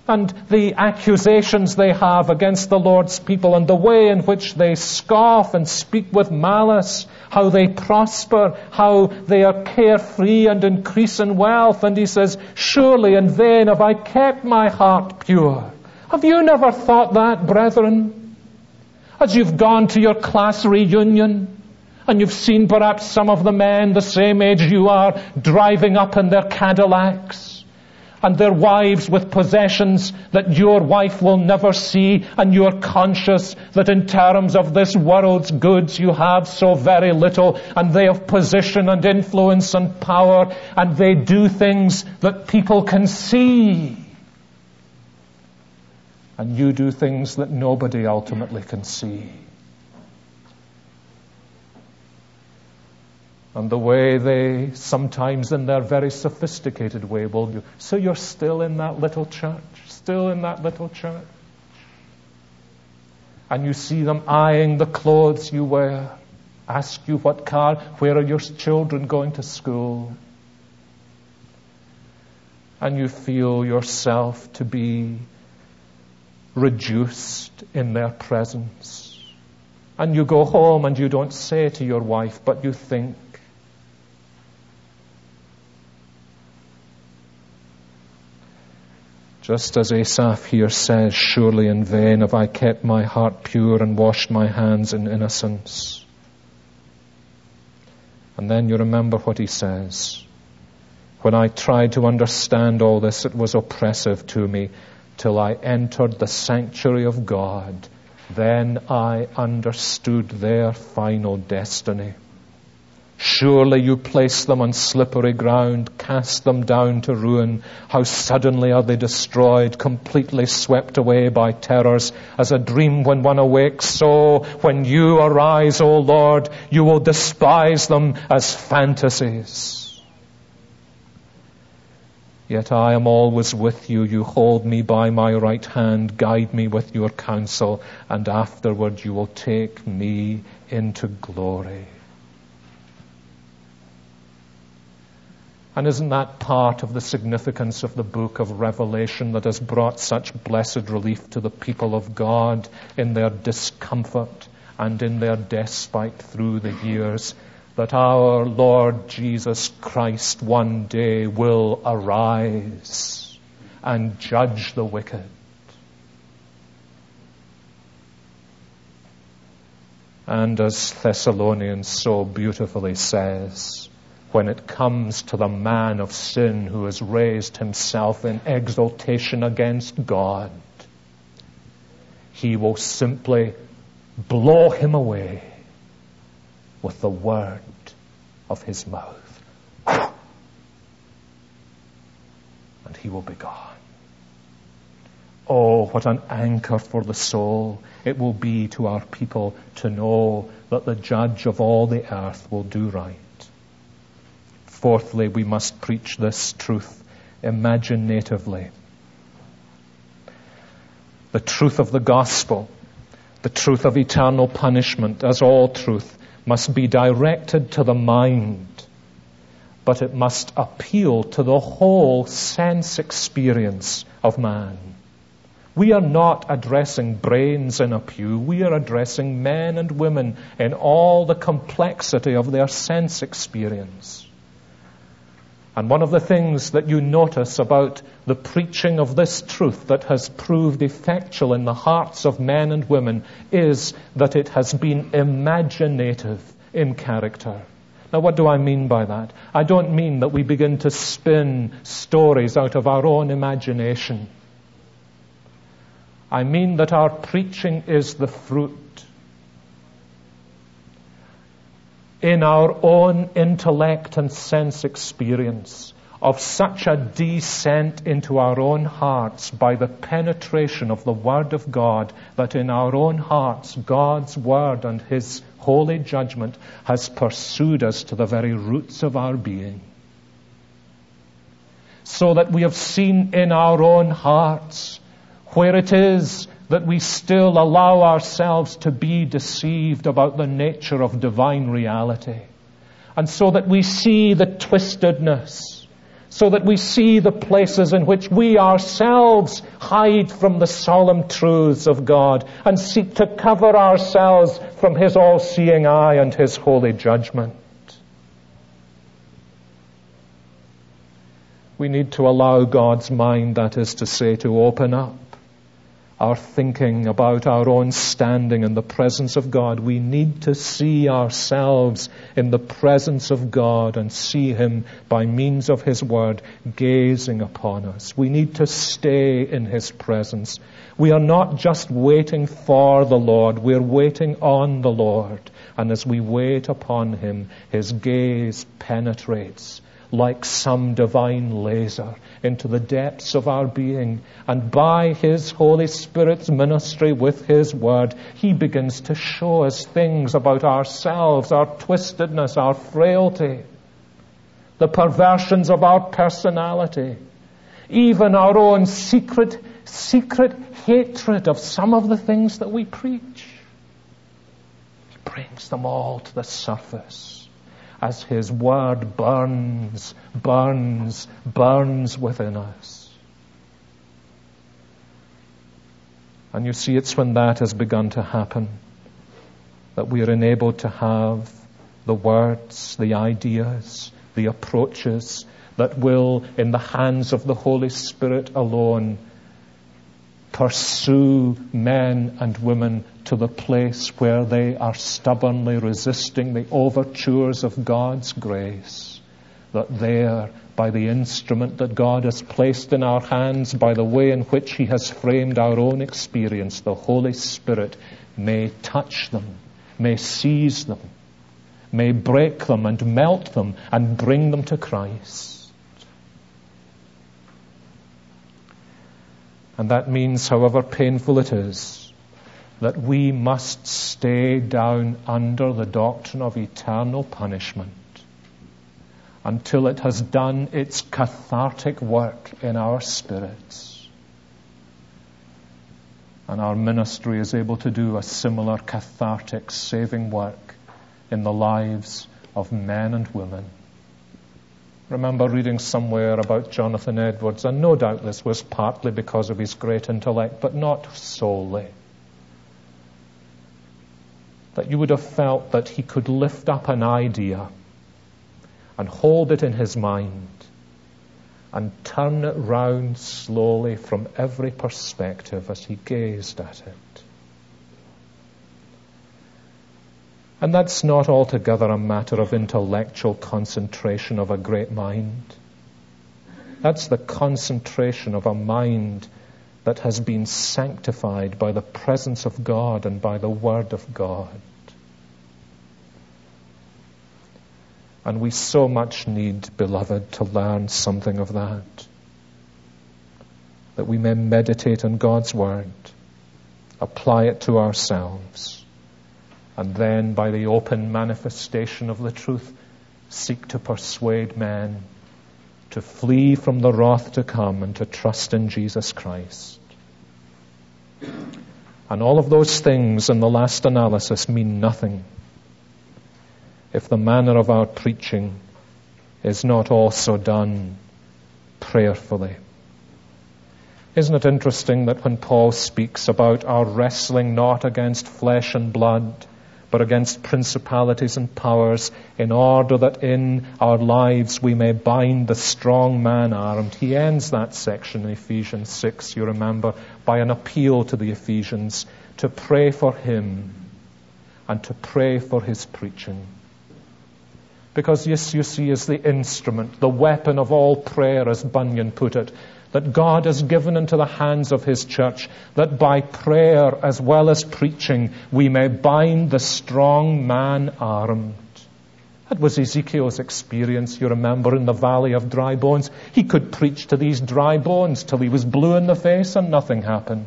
and the accusations they have against the Lord's people, and the way in which they scoff and speak with malice, how they prosper, how they are carefree and increase in wealth. And he says, surely in vain have I kept my heart pure. Have you never thought that, brethren? As you've gone to your class reunion, and you've seen perhaps some of the men the same age you are driving up in their Cadillacs, and their wives with possessions that your wife will never see, and you're conscious that in terms of this world's goods you have so very little, and they have position and influence and power, and they do things that people can see. And you do things that nobody ultimately can see. And the way they, sometimes in their very sophisticated way, will do. So you're still in that little church, still in that little church. And you see them eyeing the clothes you wear, ask you what car, where are your children going to school? And you feel yourself to be reduced in their presence. And you go home and you don't say to your wife, but you think, just as Asaph here says, surely in vain have I kept my heart pure and washed my hands in innocence. And then you remember what he says. When I tried to understand all this, it was oppressive to me till I entered the sanctuary of God. Then I understood their final destiny. Surely you place them on slippery ground, cast them down to ruin. How suddenly are they destroyed, completely swept away by terrors, as a dream when one awakes. So when you arise, O Lord, you will despise them as fantasies. Yet I am always with you. You hold me by my right hand, guide me with your counsel, and afterward you will take me into glory. And isn't that part of the significance of the book of Revelation that has brought such blessed relief to the people of God in their discomfort and in their despite through the years, that our Lord Jesus Christ one day will arise and judge the wicked. And as Thessalonians so beautifully says, when it comes to the man of sin who has raised himself in exaltation against God, he will simply blow him away with the word of his mouth. And he will be gone. Oh, what an anchor for the soul it will be to our people to know that the judge of all the earth will do right. Fourthly, we must preach this truth imaginatively. The truth of the gospel, the truth of eternal punishment, as all truth, must be directed to the mind, but it must appeal to the whole sense experience of man. We are not addressing brains in a pew. We are addressing men and women in all the complexity of their sense experience. And one of the things that you notice about the preaching of this truth that has proved effectual in the hearts of men and women is that it has been imaginative in character. Now, what do I mean by that? I don't mean that we begin to spin stories out of our own imagination. I mean that our preaching is the fruit in our own intellect and sense experience of such a descent into our own hearts by the penetration of the Word of God, that in our own hearts God's Word and His holy judgment has pursued us to the very roots of our being. So that we have seen in our own hearts where it is that we still allow ourselves to be deceived about the nature of divine reality. And so that we see the twistedness, so that we see the places in which we ourselves hide from the solemn truths of God and seek to cover ourselves from His all-seeing eye and His holy judgment. We need to allow God's mind, that is to say, to open up our thinking about our own standing in the presence of God. We need to see ourselves in the presence of God and see Him by means of His Word gazing upon us. We need to stay in His presence. We are not just waiting for the Lord, we're waiting on the Lord. And as we wait upon Him, His gaze penetrates like some divine laser into the depths of our being. And by His Holy Spirit's ministry with His Word, He begins to show us things about ourselves, our twistedness, our frailty, the perversions of our personality, even our own secret hatred of some of the things that we preach. He brings them all to the surface as His Word burns within us. And you see, it's when that has begun to happen that we are enabled to have the words, the ideas, the approaches that will, in the hands of the Holy Spirit alone, pursue men and women to the place where they are stubbornly resisting the overtures of God's grace, that there, by the instrument that God has placed in our hands, by the way in which He has framed our own experience, the Holy Spirit may touch them, may seize them, may break them and melt them and bring them to Christ. And that means, however painful it is, that we must stay down under the doctrine of eternal punishment until it has done its cathartic work in our spirits. And our ministry is able to do a similar cathartic saving work in the lives of men and women. Remember reading somewhere about Jonathan Edwards, and no doubt this was partly because of his great intellect, but not solely. That you would have felt that he could lift up an idea and hold it in his mind and turn it round slowly from every perspective as he gazed at it. And that's not altogether a matter of intellectual concentration of a great mind. That's the concentration of a mind that has been sanctified by the presence of God and by the Word of God. And we so much need, beloved, to learn something of that we may meditate on God's Word, apply it to ourselves, and then, by the open manifestation of the truth, seek to persuade men to flee from the wrath to come and to trust in Jesus Christ. And all of those things, in the last analysis, mean nothing if the manner of our preaching is not also done prayerfully. Isn't it interesting that when Paul speaks about our wrestling not against flesh and blood, but against principalities and powers, in order that in our lives we may bind the strong man armed. He ends that section in Ephesians 6, you remember, by an appeal to the Ephesians to pray for him and to pray for his preaching. Because this, you see, is the instrument, the weapon of all prayer, as Bunyan put it, that God has given into the hands of His church, that by prayer as well as preaching we may bind the strong man armed. That was Ezekiel's experience, you remember, in the valley of dry bones. He could preach to these dry bones till he was blue in the face and nothing happened.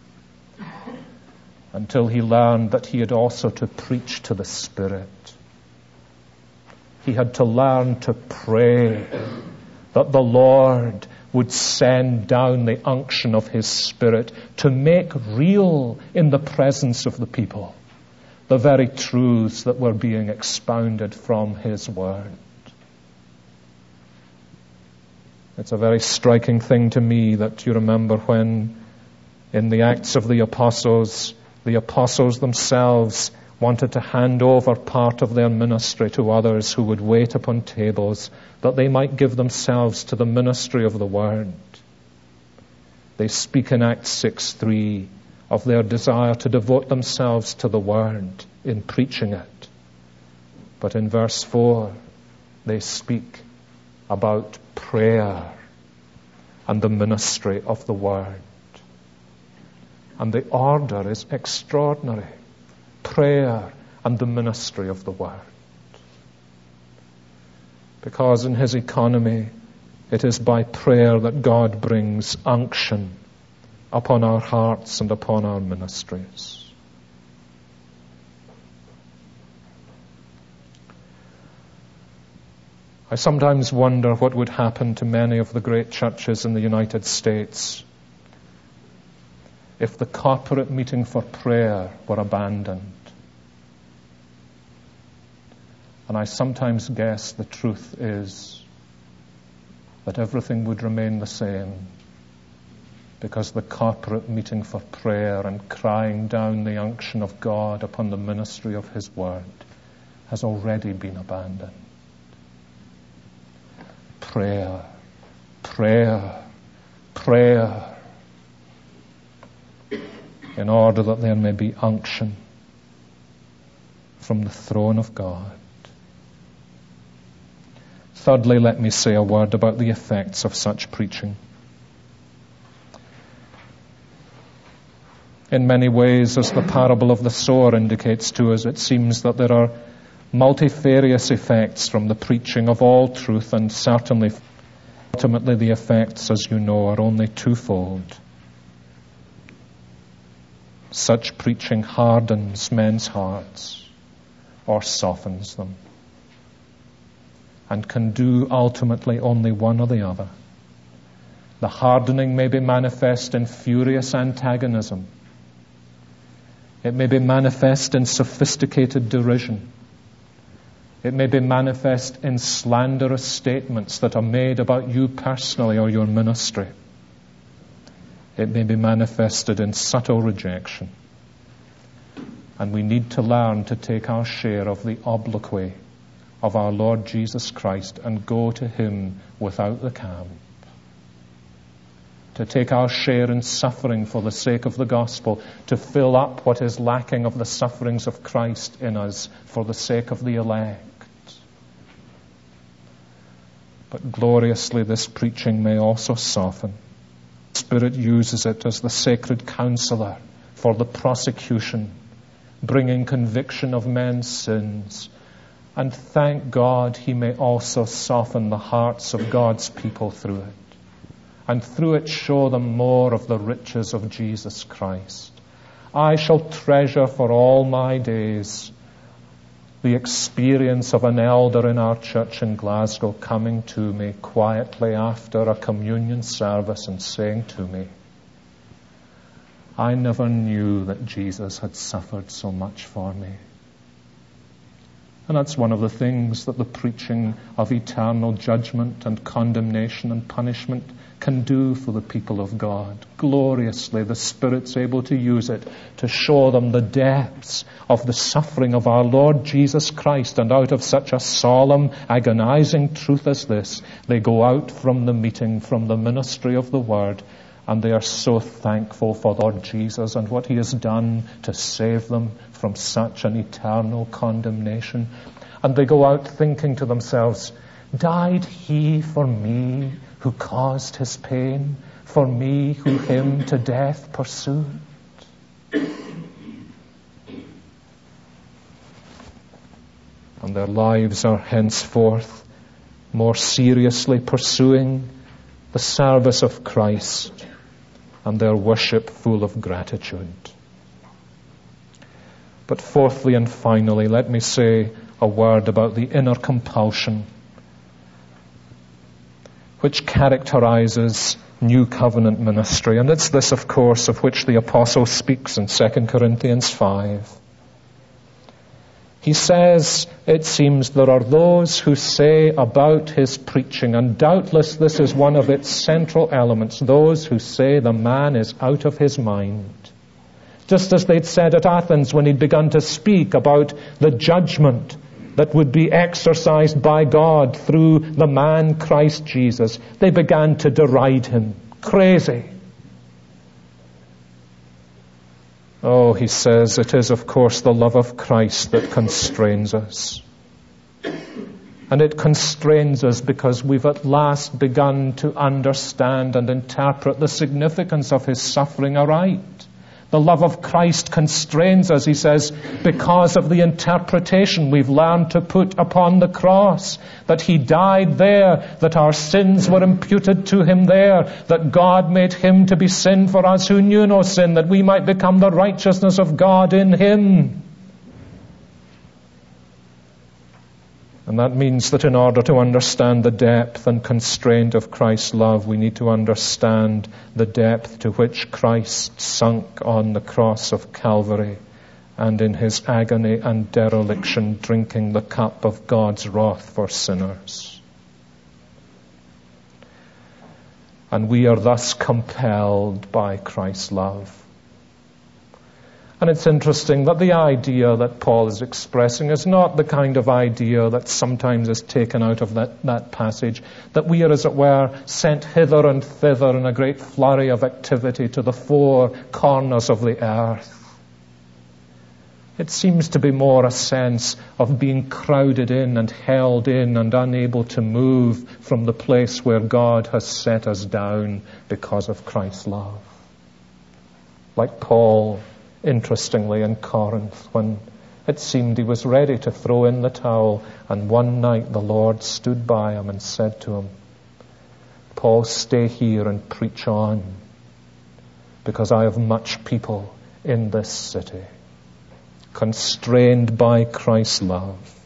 Until he learned that he had also to preach to the Spirit. He had to learn to pray that the Lord would send down the unction of His Spirit to make real in the presence of the people the very truths that were being expounded from His Word. It's a very striking thing to me that you remember when in the Acts of the Apostles themselves wanted to hand over part of their ministry to others who would wait upon tables, that they might give themselves to the ministry of the Word. They speak in Acts 6:3 of their desire to devote themselves to the Word in preaching it. But in verse 4, they speak about prayer and the ministry of the Word. And the order is extraordinary. Prayer and the ministry of the Word. Because in His economy, it is by prayer that God brings unction upon our hearts and upon our ministries. I sometimes wonder what would happen to many of the great churches in the United States if the corporate meeting for prayer were abandoned. And I sometimes guess the truth is that everything would remain the same, because the corporate meeting for prayer and crying down the unction of God upon the ministry of His Word has already been abandoned. Prayer, prayer, prayer, in order that there may be unction from the throne of God. Thirdly, let me say a word about the effects of such preaching. In many ways, as the parable of the sower indicates to us, it seems that there are multifarious effects from the preaching of all truth, and certainly, ultimately, the effects, as you know, are only twofold. Such preaching hardens men's hearts or softens them, and can do ultimately only one or the other. The hardening may be manifest in furious antagonism. It may be manifest in sophisticated derision. It may be manifest in slanderous statements that are made about you personally or your ministry. It may be manifested in subtle rejection. And we need to learn to take our share of the obloquy of our Lord Jesus Christ and go to Him without the camp. To take our share in suffering for the sake of the gospel, to fill up what is lacking of the sufferings of Christ in us for the sake of the elect. But gloriously, this preaching may also soften. The Spirit uses it as the sacred counselor for the prosecution, bringing conviction of men's sins. And thank God, He may also soften the hearts of God's people through it. And through it show them more of the riches of Jesus Christ. I shall treasure for all my days the experience of an elder in our church in Glasgow coming to me quietly after a communion service and saying to me, I never knew that Jesus had suffered so much for me. And that's one of the things that the preaching of eternal judgment and condemnation and punishment can do for the people of God. Gloriously, the Spirit's able to use it to show them the depths of the suffering of our Lord Jesus Christ. And out of such a solemn, agonizing truth as this, they go out from the meeting, from the ministry of the Word, and they are so thankful for Lord Jesus and what He has done to save them from such an eternal condemnation. And they go out thinking to themselves, died He for me who caused His pain, for me who Him to death pursued? And their lives are henceforth more seriously pursuing the service of Christ, and their worship full of gratitude. But fourthly and finally, let me say a word about the inner compulsion which characterizes New Covenant ministry. And it's this, of course, of which the Apostle speaks in 2 Corinthians 5. He says, it seems, there are those who say about his preaching, and doubtless this is one of its central elements, those who say the man is out of his mind. Just as they'd said at Athens when he'd begun to speak about the judgment that would be exercised by God through the man Christ Jesus, they began to deride him. Crazy. Oh, he says, it is, of course, the love of Christ that constrains us. And it constrains us because we've at last begun to understand and interpret the significance of his suffering aright. The love of Christ constrains us, he says, because of the interpretation we've learned to put upon the cross. That he died there, that our sins were imputed to him there, that God made him to be sin for us who knew no sin, that we might become the righteousness of God in him. And that means that in order to understand the depth and constraint of Christ's love, we need to understand the depth to which Christ sunk on the cross of Calvary and in his agony and dereliction, drinking the cup of God's wrath for sinners. And we are thus compelled by Christ's love. And it's interesting that the idea that Paul is expressing is not the kind of idea that sometimes is taken out of that passage, that we are, as it were, sent hither and thither in a great flurry of activity to the four corners of the earth. It seems to be more a sense of being crowded in and held in and unable to move from the place where God has set us down because of Christ's love. Like Paul, interestingly, in Corinth, when it seemed he was ready to throw in the towel, and one night the Lord stood by him and said to him, Paul, stay here and preach on, because I have much people in this city. Constrained by Christ's love.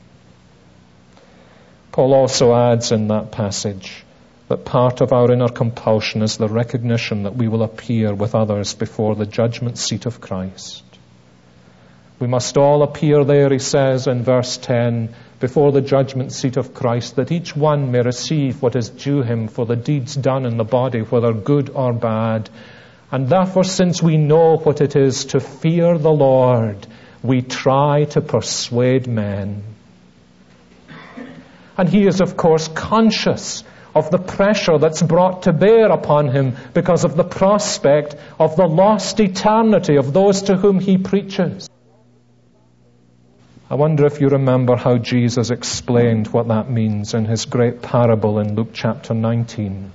Paul also adds in that passage that part of our inner compulsion is the recognition that we will appear with others before the judgment seat of Christ. We must all appear there, he says in verse 10, before the judgment seat of Christ, that each one may receive what is due him for the deeds done in the body, whether good or bad. And therefore, since we know what it is to fear the Lord, we try to persuade men. And he is, of course, conscious of the pressure that's brought to bear upon him because of the prospect of the lost eternity of those to whom he preaches. I wonder if you remember how Jesus explained what that means in his great parable in Luke chapter 19.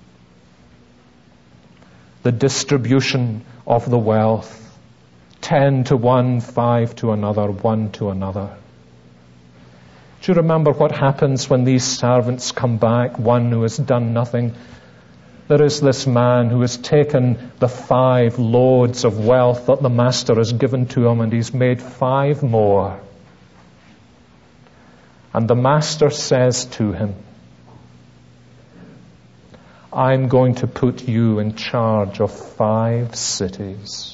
The distribution of the wealth, 10 to one, 5 to another, 1 to another. Do you remember what happens when these servants come back, one who has done nothing? There is this man who has taken the 5 loads of wealth that the master has given to him, and he's made 5 more. And the master says to him, I'm going to put you in charge of 5 cities.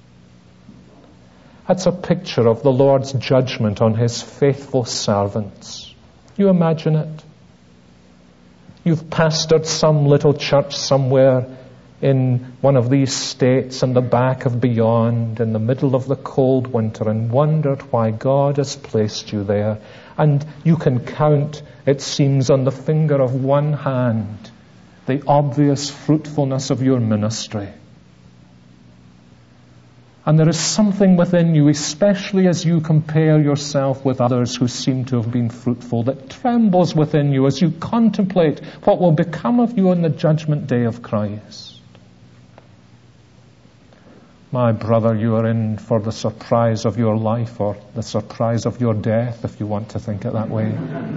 That's a picture of the Lord's judgment on his faithful servants. You imagine it? You've pastored some little church somewhere in one of these states in the back of beyond, in the middle of the cold winter, and wondered why God has placed you there. And you can count, it seems, on the finger of one hand the obvious fruitfulness of your ministry. And there is something within you, especially as you compare yourself with others who seem to have been fruitful, that trembles within you as you contemplate what will become of you on the judgment day of Christ. My brother, you are in for the surprise of your life, or the surprise of your death, if you want to think it that way.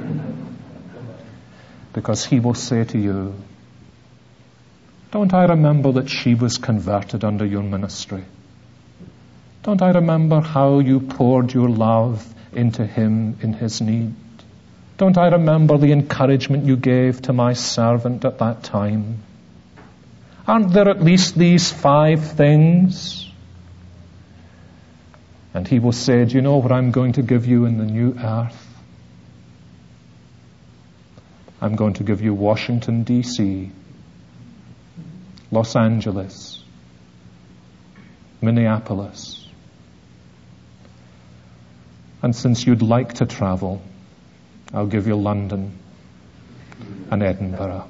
Because he will say to you, don't I remember that she was converted under your ministry? Don't I remember how you poured your love into him in his need? Don't I remember the encouragement you gave to my servant at that time? Aren't there at least these 5 things? And he will say, do you know what I'm going to give you in the new earth? I'm going to give you Washington, D.C., Los Angeles, Minneapolis. And since you'd like to travel, I'll give you London and Edinburgh.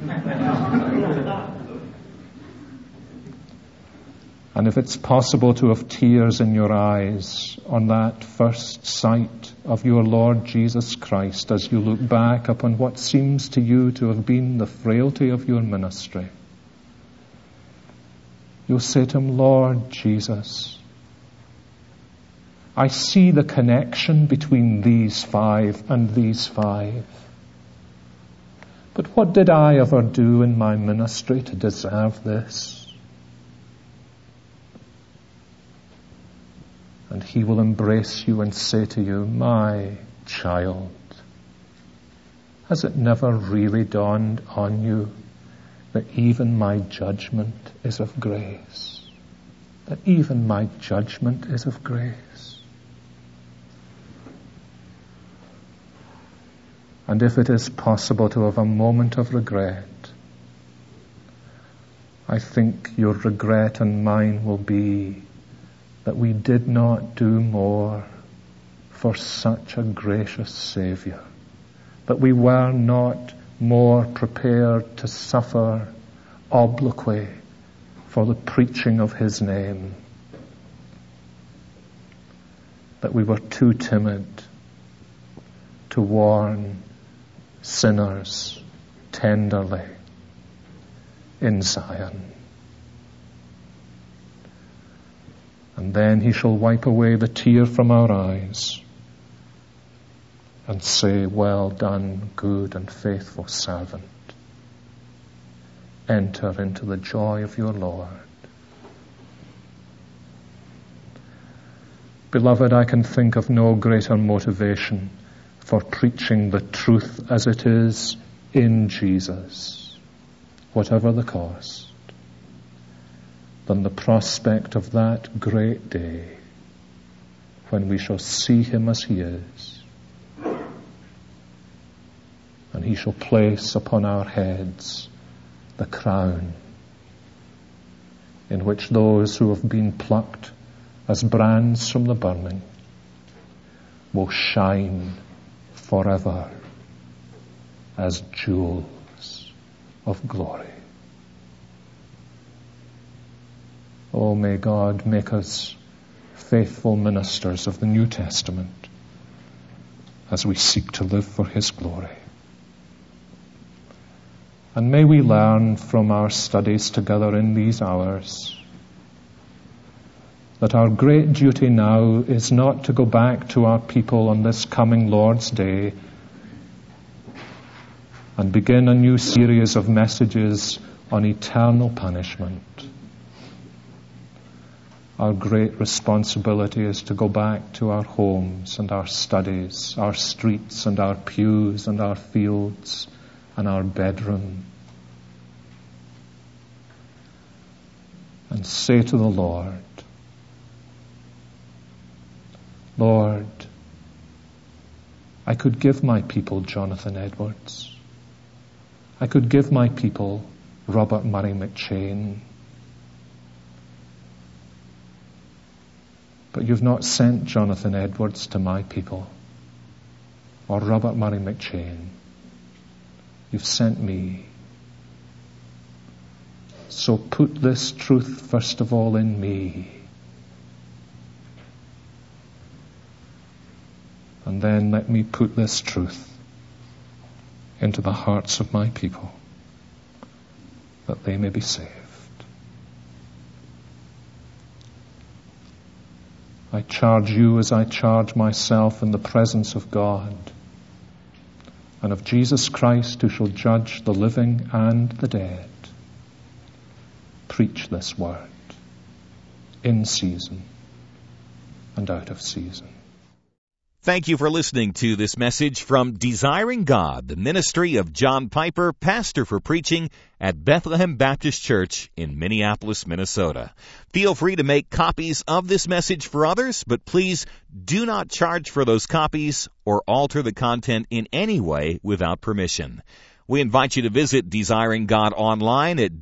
And if it's possible to have tears in your eyes on that first sight of your Lord Jesus Christ as you look back upon what seems to you to have been the frailty of your ministry, you'll say to him, Lord Jesus, I see the connection between these 5 and these 5. But what did I ever do in my ministry to deserve this? And he will embrace you and say to you, my child, has it never really dawned on you that even my judgment is of grace? That even my judgment is of grace? And if it is possible to have a moment of regret, I think your regret and mine will be that we did not do more for such a gracious Savior, that we were not more prepared to suffer obloquy for the preaching of his name, that we were too timid to warn sinners tenderly in Zion. And then he shall wipe away the tear from our eyes and say, well done, good and faithful servant. Enter into the joy of your Lord. Beloved, I can think of no greater motivation for preaching the truth as it is in Jesus, whatever the cost, than the prospect of that great day when we shall see him as he is, and he shall place upon our heads the crown in which those who have been plucked as brands from the burning will shine forever as jewels of glory. Oh, may God make us faithful ministers of the New Testament as we seek to live for his glory. And may we learn from our studies together in these hours that our great duty now is not to go back to our people on this coming Lord's Day and begin a new series of messages on eternal punishment. Our great responsibility is to go back to our homes and our studies, our streets and our pews and our fields and our bedroom, and say to the Lord, Lord, I could give my people Jonathan Edwards. I could give my people Robert Murray McCheyne. But you've not sent Jonathan Edwards to my people, or Robert Murray McCheyne. You've sent me. So put this truth first of all in me, and then let me put this truth into the hearts of my people, that they may be saved. I charge you as I charge myself in the presence of God and of Jesus Christ, who shall judge the living and the dead. Preach this word in season and out of season. Thank you for listening to this message from Desiring God, the ministry of John Piper, pastor for preaching at Bethlehem Baptist Church in Minneapolis, Minnesota. Feel free to make copies of this message for others, but please do not charge for those copies or alter the content in any way without permission. We invite you to visit Desiring God online at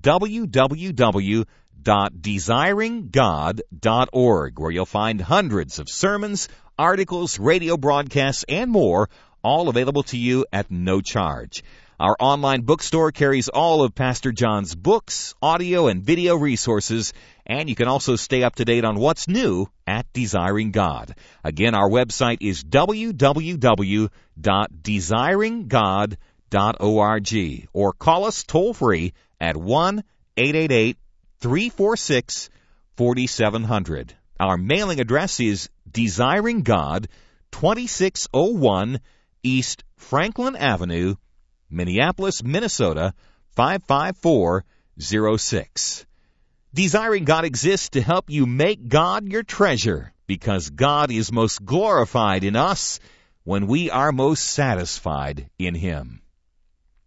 www.desiringgod.org, where you'll find hundreds of sermons, articles, radio broadcasts, and more, all available to you at no charge. Our online bookstore carries all of Pastor John's books, audio, and video resources, and you can also stay up to date on what's new at Desiring God. Again, our website is www.desiringgod.org, or call us toll-free at 1-888-346-4700. Our mailing address is Desiring God, 2601 East Franklin Avenue, Minneapolis, Minnesota, 55406. Desiring God exists to help you make God your treasure, because God is most glorified in us when we are most satisfied in Him.